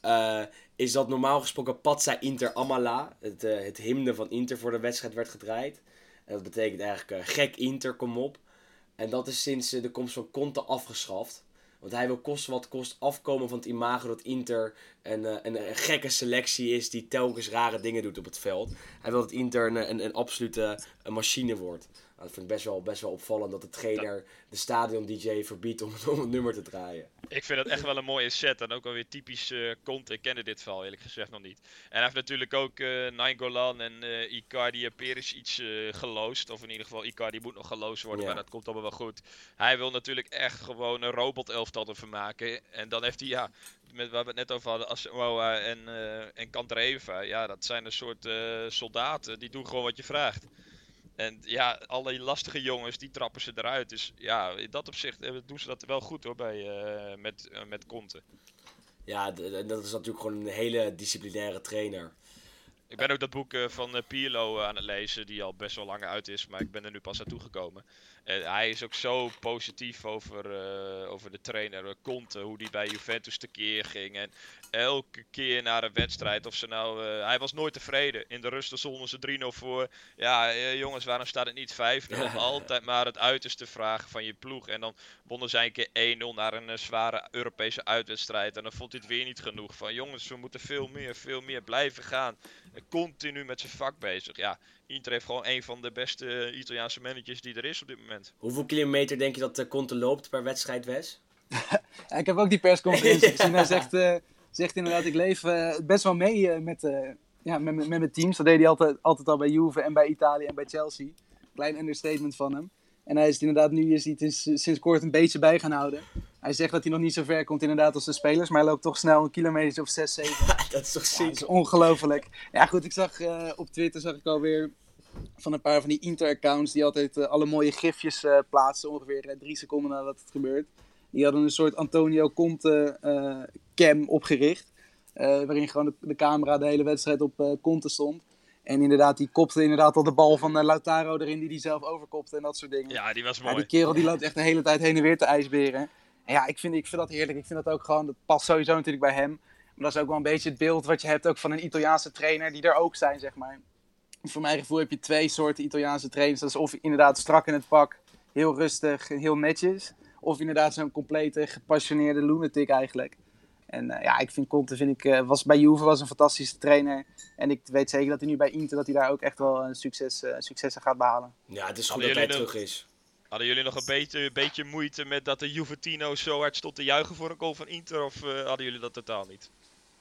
Is dat normaal gesproken Pazza Inter Amala, het hymne van Inter voor de wedstrijd, werd gedraaid. En dat betekent eigenlijk gek Inter, kom op. En dat is sinds de komst van Conte afgeschaft. Want hij wil kosten wat kost afkomen van het imago dat Inter een gekke selectie is die telkens rare dingen doet op het veld. Hij wil dat Inter een absolute machine wordt. Nou, dat vind ik best wel opvallend dat de trainer de stadion-dj verbiedt om het nummer te draaien. Ik vind het echt wel een mooie set en ook alweer typisch Conte. Ik kende dit verhaal eerlijk gezegd nog niet. En hij heeft natuurlijk ook Nainggolan en Icardi en Perisic geloosd. Of in ieder geval Icardi moet nog geloosd worden, maar dat komt allemaal wel goed. Hij wil natuurlijk echt gewoon een robotelftal ervan maken. En dan heeft hij, waar we het net over hadden, Asamoah en Candreva. Ja, dat zijn een soort soldaten. Die doen gewoon wat je vraagt. En ja, alle lastige jongens, die trappen ze eruit. Dus ja, in dat opzicht doen ze dat wel goed, hoor, met Conte. Ja, dat is natuurlijk gewoon een hele disciplinaire trainer. Ik ben ook dat boek van Pirlo aan het lezen, die al best wel lang uit is, maar ik ben er nu pas aan toegekomen. Hij is ook zo positief over de trainer Conte, hoe die bij Juventus tekeer ging. En elke keer na een wedstrijd, hij was nooit tevreden. In de rust stonden ze 3-0 voor. Ja, jongens, waarom staat het niet 5-0? Altijd maar het uiterste vragen van je ploeg. En dan wonnen zij een keer 1-0 naar een zware Europese uitwedstrijd. En dan vond hij het weer niet genoeg. Van jongens, we moeten veel meer blijven gaan. Continu met zijn vak bezig. Ja, Inter heeft gewoon een van de beste Italiaanse managers die er is op dit moment. Hoeveel kilometer denk je dat Conte loopt per wedstrijd, Wes? Ja, ik heb ook die persconferentie gezien. Hij zegt inderdaad, ik leef best wel mee met mijn teams. Dat deed hij altijd al bij Juve en bij Italië en bij Chelsea. Klein understatement van hem. En hij is het inderdaad, nu is hij het sinds kort een beetje bij gaan houden. Hij zegt dat hij nog niet zo ver komt inderdaad als de spelers, maar hij loopt toch snel een kilometer of 6, 7. Dat is toch ziek? Dat is ongelooflijk. Ja goed, ik zag op Twitter alweer van een paar van die Inter-accounts die altijd alle mooie gifjes plaatsen, ongeveer 3 seconden nadat het gebeurt. Die hadden een soort Antonio Conte cam opgericht, waarin gewoon de camera de hele wedstrijd op Conte stond. En inderdaad, die kopte inderdaad al de bal van Lautaro erin, die zelf overkopte en dat soort dingen. Ja, die was mooi. Ja, die kerel die loopt echt de hele tijd heen en weer te ijsberen. En ja, ik vind dat heerlijk. Ik vind dat ook gewoon, dat past sowieso natuurlijk bij hem. Maar dat is ook wel een beetje het beeld wat je hebt ook van een Italiaanse trainer, die er ook zijn, zeg maar. Voor mijn gevoel heb je 2 soorten Italiaanse trainers. Dat is of inderdaad strak in het pak, heel rustig, heel netjes. Of inderdaad zo'n complete, gepassioneerde lunatic eigenlijk. En ja, ik vind Conte, was bij Juve was een fantastische trainer. En ik weet zeker dat hij nu bij Inter, dat hij daar ook echt wel successen gaat behalen. Ja, het is goed dat hij terug is. Hadden jullie nog een beetje moeite met dat de Juventino's zo hard stond te juichen voor een goal van Inter? Of hadden jullie dat totaal niet?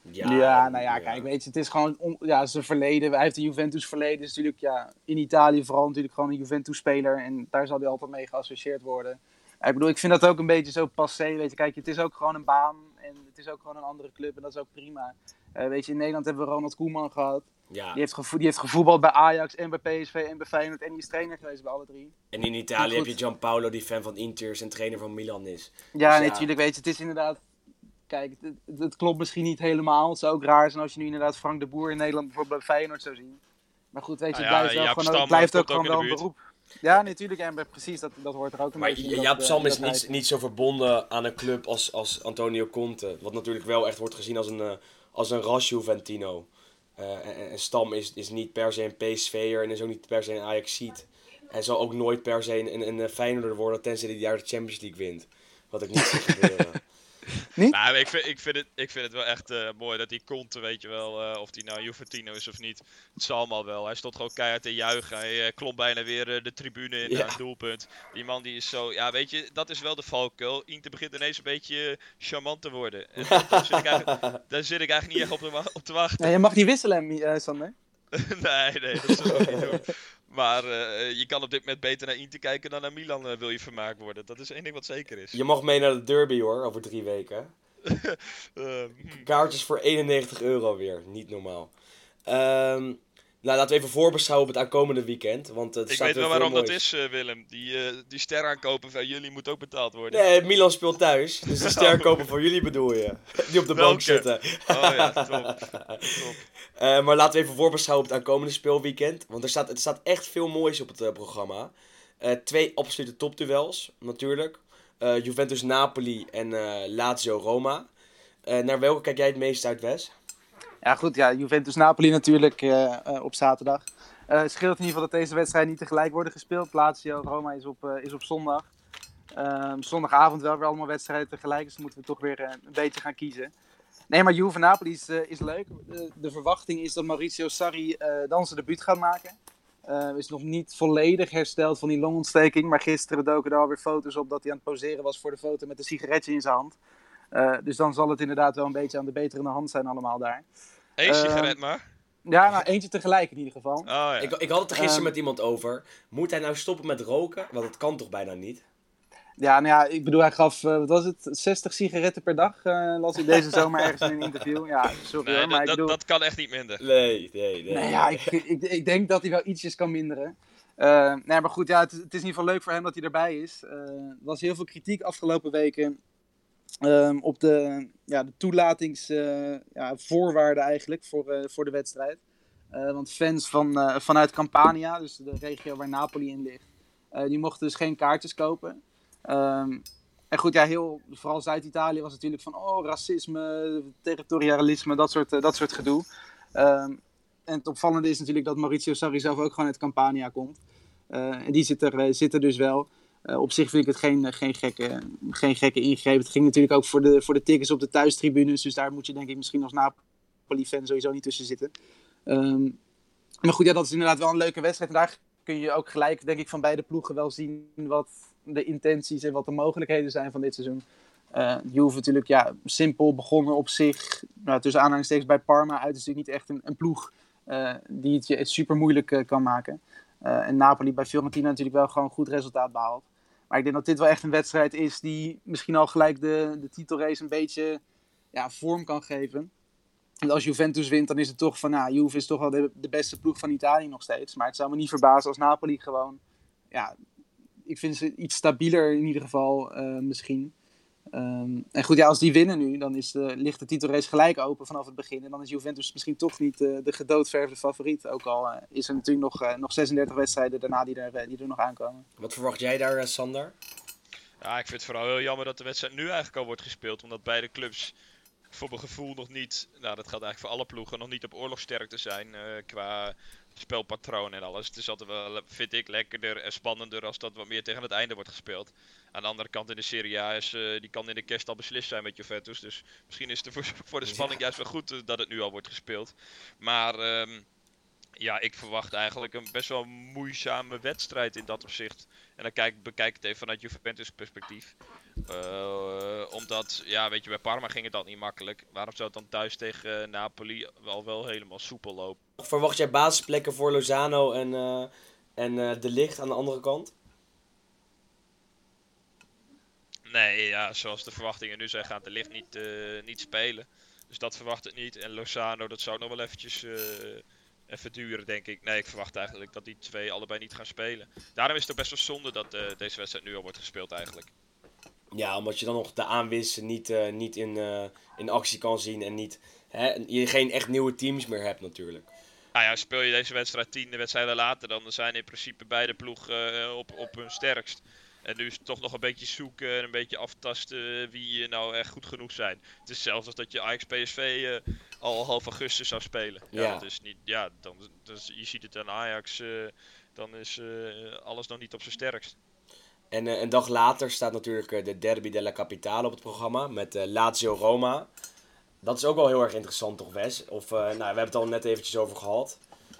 Kijk, weet je, het is gewoon zijn verleden. Hij heeft een Juventus verleden. Is natuurlijk in Italië vooral natuurlijk gewoon een Juventus-speler. En daar zal hij altijd mee geassocieerd worden. Ik bedoel, ik vind dat ook een beetje zo passé. Weet je, kijk, het is ook gewoon een baan. En het is ook gewoon een andere club. En dat is ook prima. Weet je, in Nederland hebben we Ronald Koeman gehad. Ja. Die heeft gevoetbald bij Ajax en bij PSV en bij Feyenoord. En die is trainer geweest bij alle 3. En in Italië heb je Gianpaolo, die fan van Inter is en trainer van Milan is. Ja, dus natuurlijk, weet je, het is inderdaad... Kijk, het klopt misschien niet helemaal. Het zou ook raar zijn als je nu inderdaad Frank de Boer in Nederland bijvoorbeeld bij Feyenoord zou zien. Maar goed, weet je, het blijft ook gewoon wel een beroep. Ja, natuurlijk. En precies, dat hoort er ook een beetje in. Maar Jaap Stam is niet zo verbonden aan een club als Antonio Conte. Wat natuurlijk wel echt wordt gezien als een ras Juventino. En Stam is niet per se een PSV'er en is ook niet per se een Ajaxiet. En zal ook nooit per se een Feyenoorder worden tenzij hij daar de Champions League wint. Wat ik niet zie gebeuren. Niet? Nou, ik vind het wel echt mooi dat die Conte, weet je wel, of die nou Juventino is of niet. Het zal allemaal wel. Hij stond gewoon keihard te juichen. Hij klom bijna weer de tribune in naar het doelpunt. Die man die is zo, ja weet je, dat is wel de valkuil. Inter begint ineens een beetje charmant te worden. En daar zit ik eigenlijk niet echt op te wachten. Nee, je mag niet wisselen, Sander. nee, dat zullen we niet doen. Maar je kan op dit moment beter naar Inter kijken dan naar Milan wil je vermaakt worden. Dat is één ding wat zeker is. Je mag mee naar de derby hoor, over 3 weken. Kaartjes voor €91 weer, niet normaal. Nou, laten we even voorbeschouwen op het aankomende weekend. Want het ik staat weet wel waarom moois. Dat is, Willem. Die ster-aankopen van jullie moet ook betaald worden. Nee, Milan speelt thuis. Dus de ster-kopen voor jullie bedoel je. Die op de bank zitten. Oh ja, top. Maar laten we even voorbeschouwen op het aankomende speelweekend. Want er staat echt veel moois op het programma. 2 absolute topduels, natuurlijk. Juventus-Napoli en Lazio-Roma. Naar welke kijk jij het meest uit, Wes? Ja goed, Juventus-Napoli natuurlijk op zaterdag. Het scheelt in ieder geval dat deze wedstrijden niet tegelijk worden gespeeld. Lazio-Roma is op zondag. Zondagavond wel weer allemaal wedstrijden tegelijk, dus dan moeten we toch weer een beetje gaan kiezen. Nee, maar Juve-Napoli is leuk. De verwachting is dat Maurizio Sarri dan zijn debuut gaat maken. Is nog niet volledig hersteld van die longontsteking, maar gisteren doken er alweer foto's op dat hij aan het poseren was voor de foto met een sigaretje in zijn hand. Dus dan zal het inderdaad wel een beetje aan de betere hand zijn allemaal daar. 1 sigaret maar? Ja, nou eentje tegelijk in ieder geval. Oh, ja. Ik had het er gisteren met iemand over. Moet hij nou stoppen met roken? Want dat kan toch bijna niet? Ja, nou ja, ik bedoel, hij gaf, 60 sigaretten per dag, las ik deze zomer ergens in een interview. Ja, sorry hoor, maar ik bedoel... dat kan echt niet minder. Nee. Nee, ja, ik denk dat hij wel ietsjes kan minderen. Nee, maar goed, ja, het is in ieder geval leuk voor hem dat hij erbij is. Er was heel veel kritiek afgelopen weken op de toelatingsvoorwaarden eigenlijk voor de wedstrijd. Want fans vanuit Campania, dus de regio waar Napoli in ligt, die mochten dus geen kaartjes kopen. En goed, vooral Zuid-Italië was natuurlijk van racisme, territorialisme, dat soort gedoe. En het opvallende is natuurlijk dat Maurizio Sarri zelf ook gewoon uit Campania komt. En die zit er dus wel. Op zich vind ik het geen gekke ingreep. Het ging natuurlijk ook voor de tickets op de thuistribunes. Dus daar moet je denk ik misschien als Napoli-fan sowieso niet tussen zitten. Maar goed, dat is inderdaad wel een leuke wedstrijd. En daar kun je ook gelijk, denk ik, van beide ploegen wel zien wat de intenties en wat de mogelijkheden zijn van dit seizoen. Juve natuurlijk, simpel begonnen op zich. Tussen aanhalingstekens bij Parma uit is natuurlijk niet echt een ploeg die het super moeilijk kan maken. En Napoli bij Fiorentina natuurlijk wel gewoon een goed resultaat behaald. Maar ik denk dat dit wel echt een wedstrijd is die misschien al gelijk de titelrace een beetje vorm kan geven. En als Juventus wint, dan is het toch van, Juve is toch wel de beste ploeg van Italië nog steeds. Maar het zou me niet verbazen als Napoli gewoon, ik vind ze iets stabieler in ieder geval misschien. En goed, als die winnen nu, dan ligt de titelrace gelijk open vanaf het begin. En dan is Juventus misschien toch niet de gedoodverfde favoriet. Ook al is er natuurlijk nog 36 wedstrijden daarna die er nog aankomen. Wat verwacht jij daar, Sander? Ja, ik vind het vooral heel jammer dat de wedstrijd nu eigenlijk al wordt gespeeld. Omdat beide clubs voor mijn gevoel nog niet, dat geldt eigenlijk voor alle ploegen, nog niet op oorlogsterkte zijn qua spelpatroon en alles. Het is altijd wel, vind ik, lekkerder en spannender als dat wat meer tegen het einde wordt gespeeld. Aan de andere kant in de Serie A die kan in de kerst al beslist zijn met Juventus. Dus misschien is het voor de spanning juist wel goed dat het nu al wordt gespeeld. Maar ik verwacht eigenlijk een best wel moeizame wedstrijd in dat opzicht. En dan bekijk het even vanuit Juventus perspectief. Omdat, weet je, bij Parma ging het al niet makkelijk. Waarom zou het dan thuis tegen Napoli wel helemaal soepel lopen? Verwacht jij basisplekken voor Lozano en De Ligt aan de andere kant? Nee, zoals de verwachtingen nu zijn, gaat De Ligt niet spelen. Dus dat verwacht ik niet. En Lozano, dat zou nog wel eventjes even duren, denk ik. Nee, ik verwacht eigenlijk dat die twee allebei niet gaan spelen. Daarom is het ook best wel zonde dat deze wedstrijd nu al wordt gespeeld eigenlijk. Ja, omdat je dan nog de aanwinsten niet in actie kan zien en je geen echt nieuwe teams meer hebt natuurlijk. Speel je deze wedstrijd 10 wedstrijden later, dan zijn in principe beide ploegen op hun sterkst. En nu is het toch nog een beetje zoeken en een beetje aftasten wie nou echt goed genoeg zijn. Het is zelfs als dat je Ajax PSV al half augustus zou spelen. Ja, dat is niet, je ziet het aan Ajax, dan is alles nog niet op zijn sterkst. En een dag later staat natuurlijk de Derby della Capitale op het programma met Lazio Roma. Dat is ook wel heel erg interessant toch, Wes? We hebben het al net eventjes over gehad.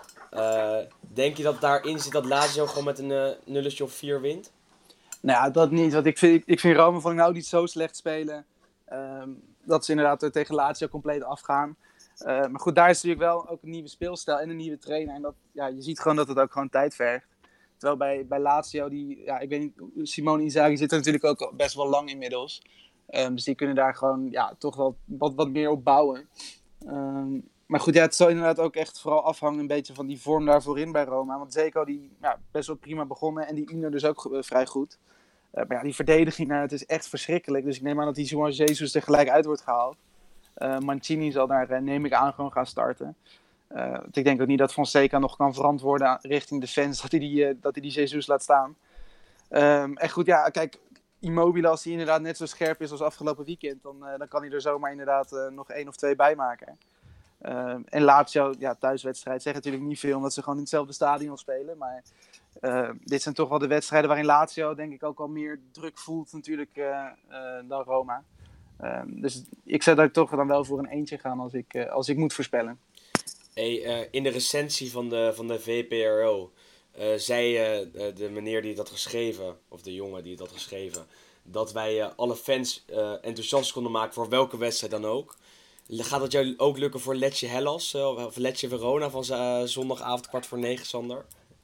Denk je dat daarin zit dat Lazio gewoon met een 0 of 4 wint? Nou, dat niet. Want ik vind Roma nou niet zo slecht spelen. Dat ze inderdaad tegen Lazio compleet afgaan. Maar goed, daar is natuurlijk wel ook een nieuwe speelstijl en een nieuwe trainer. En je ziet gewoon dat het ook gewoon tijd vergt. Terwijl bij Lazio, ik weet niet, Simone Inzaghi zit er natuurlijk ook best wel lang inmiddels. Dus die kunnen daar gewoon toch wel wat meer op bouwen. Maar goed, het zal inderdaad ook echt vooral afhangen een beetje van die vorm daar voorin bij Roma. Want Zeko die best wel prima begonnen en die Uno dus ook vrij goed. Maar die verdediging, het is echt verschrikkelijk. Dus ik neem aan dat die Juan Jesus er gelijk uit wordt gehaald. Mancini zal daar, neem ik aan, gewoon gaan starten. Want ik denk ook niet dat Fonseca nog kan verantwoorden richting de fans dat hij die Jesus laat staan. En goed, kijk, Immobile, als hij inderdaad net zo scherp is als afgelopen weekend, dan kan hij er zomaar inderdaad nog 1 of 2 bij maken. En Lazio, thuiswedstrijd, zegt natuurlijk niet veel, omdat ze gewoon in hetzelfde stadion spelen. Maar dit zijn toch wel de wedstrijden waarin Lazio, denk ik, ook al meer druk voelt natuurlijk dan Roma. Dus ik zou daar toch dan wel voor een eentje gaan als ik moet voorspellen. In de recensie van de VPRO zei de meneer die het had geschreven, of de jongen die het had geschreven, dat wij alle fans enthousiast konden maken voor welke wedstrijd dan ook. Gaat het jou ook lukken voor Lecce Hellas of Lecce Verona van zondagavond 8:45, Sander?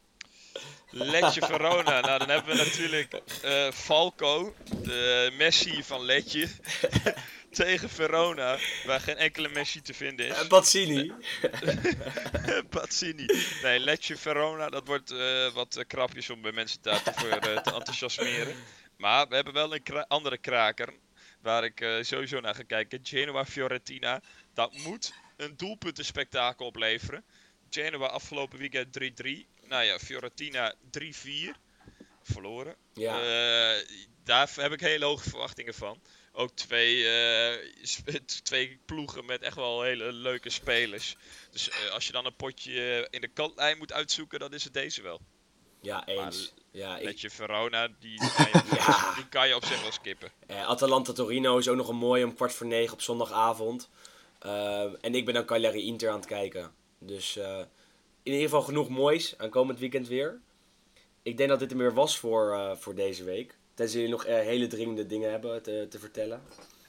Lecce Verona, nou dan hebben we natuurlijk Falco, de Messi van Lecce, tegen Verona, waar geen enkele Messi te vinden is. Pazzini. Pazzini. Nee, Lecce Verona, dat wordt wat krapjes om bij mensen daar te enthousiasmeren. Maar we hebben wel een andere kraker, waar ik sowieso naar ga kijken. Genoa-Fiorentina, dat moet een doelpuntenspektakel opleveren. Genoa afgelopen weekend 3-3. Fiorentina 3-4. Verloren. Ja. Daar heb ik hele hoge verwachtingen van. Ook twee ploegen met echt wel hele leuke spelers. Dus als je dan een potje in de kantlijn moet uitzoeken, dan is het deze wel. Ja, eens. Letje Verona, die kan je op zich wel skippen. Atalanta-Torino is ook nog een mooie om 8:45 op zondagavond. En ik ben dan Cagliari-Inter aan het kijken. Dus in ieder geval genoeg moois aankomend weekend weer. Ik denk dat dit er meer was voor deze week. Tenzij jullie nog hele dringende dingen hebben te vertellen.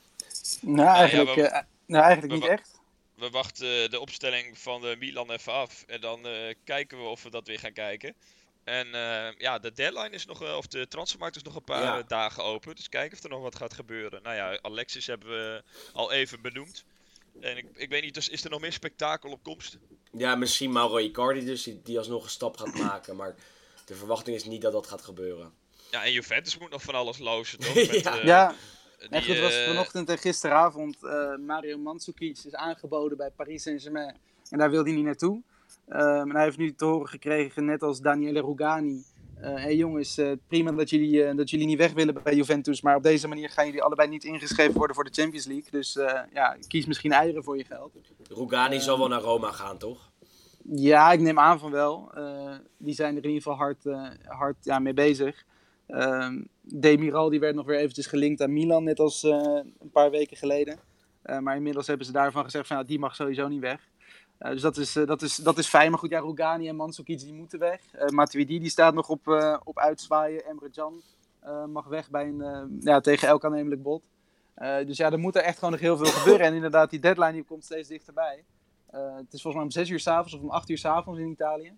Eigenlijk niet echt. We wachten de opstelling van de Milan even af. En dan kijken we of we dat weer gaan kijken. En de deadline is nog, of de transfermarkt is nog een paar dagen open. Dus kijken of er nog wat gaat gebeuren. Nou ja, Alexis hebben we al even benoemd. En ik weet niet, dus is er nog meer spektakel op komst? Ja, misschien Mauro Icardi dus, die alsnog een stap gaat maken. Maar de verwachting is niet dat dat gaat gebeuren. Ja, en Juventus moet nog van alles lozen, toch? Echt, het was vanochtend en gisteravond. Mario Mandzukic is aangeboden bij Paris Saint-Germain. En daar wil hij niet naartoe. En hij heeft nu te horen gekregen, net als Daniele Rugani. Hey jongens, prima dat jullie niet weg willen bij Juventus. Maar op deze manier gaan jullie allebei niet ingeschreven worden voor de Champions League. Dus kies misschien eieren voor je geld. Rugani zal wel naar Roma gaan, toch? Ja, ik neem aan van wel. Die zijn er in ieder geval hard mee bezig. Demiral die werd nog weer eventjes gelinkt aan Milan, net als een paar weken geleden. Maar inmiddels hebben ze daarvan gezegd van die mag sowieso niet weg. Dus dat is fijn. Maar goed, Rugani en Mandzukic die moeten weg. Matuidi die staat nog op uitzwaaien. Emre Can mag weg bij een tegen elk aannemelijk bod. Dus er moet er echt gewoon nog heel veel gebeuren. En inderdaad, die deadline die komt steeds dichterbij. Het is volgens mij om 6 uur 's avonds of om 8 uur 's avonds in Italië.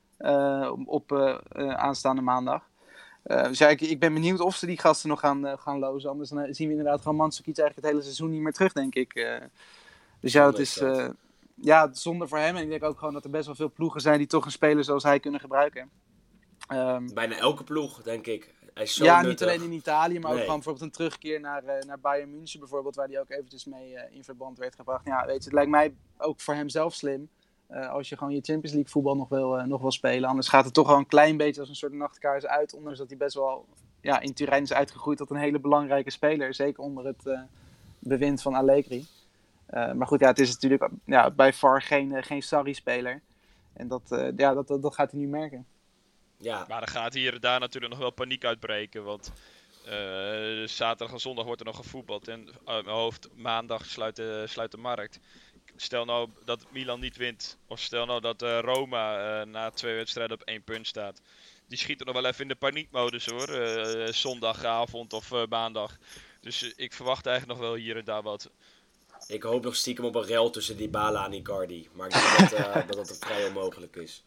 Op aanstaande maandag. Dus ik ben benieuwd of ze die gasten nog gaan lozen. Anders dan zien we inderdaad gewoon Mandzukic eigenlijk het hele seizoen niet meer terug, denk ik. Dus dat is zonde voor hem. En ik denk ook gewoon dat er best wel veel ploegen zijn die toch een speler zoals hij kunnen gebruiken. Bijna elke ploeg, denk ik. Hij is zo nuttig. Niet alleen in Italië, maar ook gewoon bijvoorbeeld een terugkeer naar Bayern München bijvoorbeeld, waar hij ook eventjes mee in verband werd gebracht. Ja, weet je, het lijkt mij ook voor hem zelf slim. Als je gewoon je Champions League voetbal nog wil spelen. Anders gaat het toch wel een klein beetje als een soort nachtkaars uit. Ondanks dat hij best wel in Turijn is uitgegroeid tot een hele belangrijke speler. Zeker onder het bewind van Allegri. Maar goed, het is natuurlijk bij far geen Sarri-speler. En dat gaat hij nu merken. Ja. Maar er gaat hier en daar natuurlijk nog wel paniek uitbreken. Want zaterdag en zondag wordt er nog gevoetbald. En uit mijn hoofd maandag sluit de markt. Stel nou dat Milan niet wint. Of stel nou dat Roma na 2 wedstrijden op 1 punt staat. Die schieten nog wel even in de paniekmodus hoor. Zondagavond of maandag. Dus ik verwacht eigenlijk nog wel hier en daar wat. Ik hoop nog stiekem op een rel tussen Dybala en Icardi. Maar ik denk dat het vrij onmogelijk is.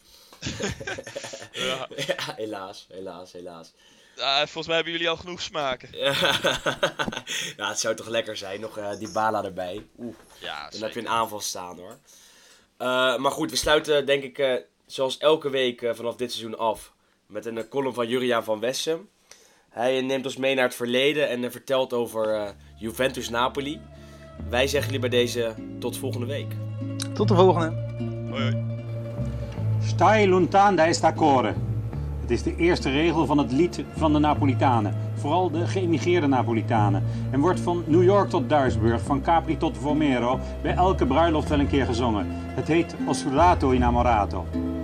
Ja, helaas. Volgens mij hebben jullie al genoeg smaken. Ja, het zou toch lekker zijn. Nog Dybala erbij. Ja, dan heb je een aanval staan hoor. Maar goed, we sluiten denk ik zoals elke week vanaf dit seizoen af. Met een column van Juriaan van Wessem. Hij neemt ons mee naar het verleden en vertelt over Juventus-Napoli. Wij zeggen jullie bij deze tot volgende week. Tot de volgende. Hoi. Stai lontano da sta core. Het is de eerste regel van het lied van de Napolitanen. Vooral de geëmigreerde Napolitanen. En wordt van New York tot Duisburg, van Capri tot Vomero, bij elke bruiloft wel een keer gezongen. Het heet Osculato Innamorato.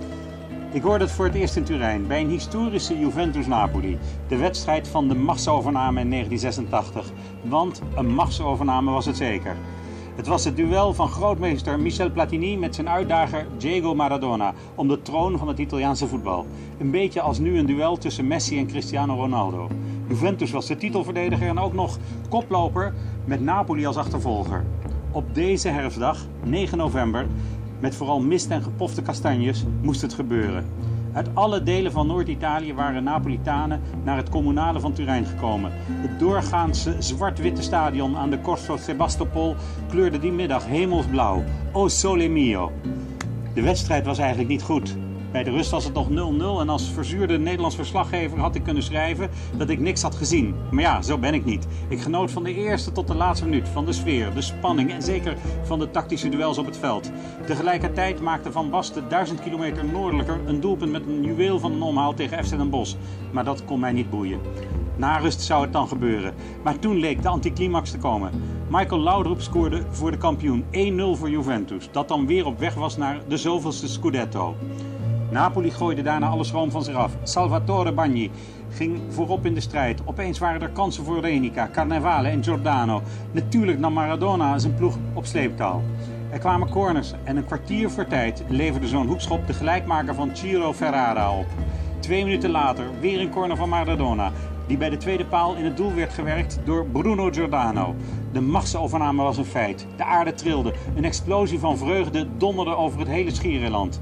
Ik hoorde het voor het eerst in Turijn, bij een historische Juventus-Napoli. De wedstrijd van de machtsovername in 1986. Want een machtsovername was het zeker. Het was het duel van grootmeester Michel Platini met zijn uitdager Diego Maradona om de troon van het Italiaanse voetbal. Een beetje als nu een duel tussen Messi en Cristiano Ronaldo. Juventus was de titelverdediger en ook nog koploper met Napoli als achtervolger. Op deze herfstdag, 9 november, met vooral mist en gepofte kastanjes, moest het gebeuren. Uit alle delen van Noord-Italië waren Napolitanen naar het Comunale van Turijn gekomen. Het doorgaanse zwart-witte stadion aan de Corso Sebastopol kleurde die middag hemelsblauw. O sole mio! De wedstrijd was eigenlijk niet goed. Bij de rust was het nog 0-0 en als verzuurde Nederlands verslaggever had ik kunnen schrijven dat ik niks had gezien. Maar ja, zo ben ik niet. Ik genoot van de eerste tot de laatste minuut, van de sfeer, de spanning en zeker van de tactische duels op het veld. Tegelijkertijd maakte Van Basten 1000 kilometer noordelijker een doelpunt met een juweel van een omhaal tegen FC Den Bosch. Maar dat kon mij niet boeien. Na rust zou het dan gebeuren. Maar toen leek de anticlimax te komen. Michael Laudrup scoorde voor de kampioen 1-0 voor Juventus, dat dan weer op weg was naar de zoveelste Scudetto. Napoli gooide daarna alle schroom van zich af. Salvatore Bagni ging voorop in de strijd. Opeens waren er kansen voor Renica, Carnevale en Giordano. Natuurlijk nam Maradona zijn ploeg op sleeptouw. Er kwamen corners en een kwartier voor tijd leverde zo'n hoekschop de gelijkmaker van Ciro Ferrara op. 2 minuten later weer een corner van Maradona, die bij de tweede paal in het doel werd gewerkt door Bruno Giordano. De machtsovername was een feit. De aarde trilde. Een explosie van vreugde donderde over het hele Schiereiland.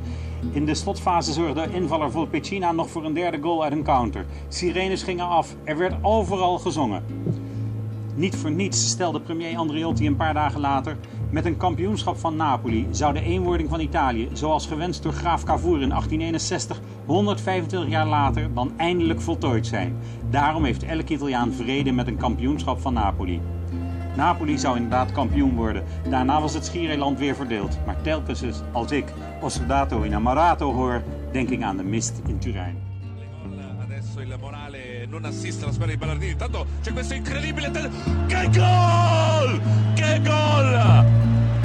In de slotfase zorgde invaller Volpecina nog voor een derde goal uit een counter. Sirenes gingen af, er werd overal gezongen. Niet voor niets stelde premier Andreotti een paar dagen later: met een kampioenschap van Napoli zou de eenwording van Italië, zoals gewenst door graaf Cavour in 1861, 125 jaar later dan eindelijk voltooid zijn. Daarom heeft elk Italiaan vrede met een kampioenschap van Napoli. Napoli zou inderdaad kampioen worden. Daarna was het Schiereiland weer verdeeld. Maar telkens als ik Ossodato innamorato hoor, denk ik aan de mist in Turijn. Adesso il morale non assiste alla squadra di Ballardini. Intanto c'è questo incredibile che gol! Che gol!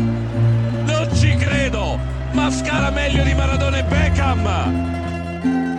Non ci credo! Mascara meglio di Maradona e Beckham!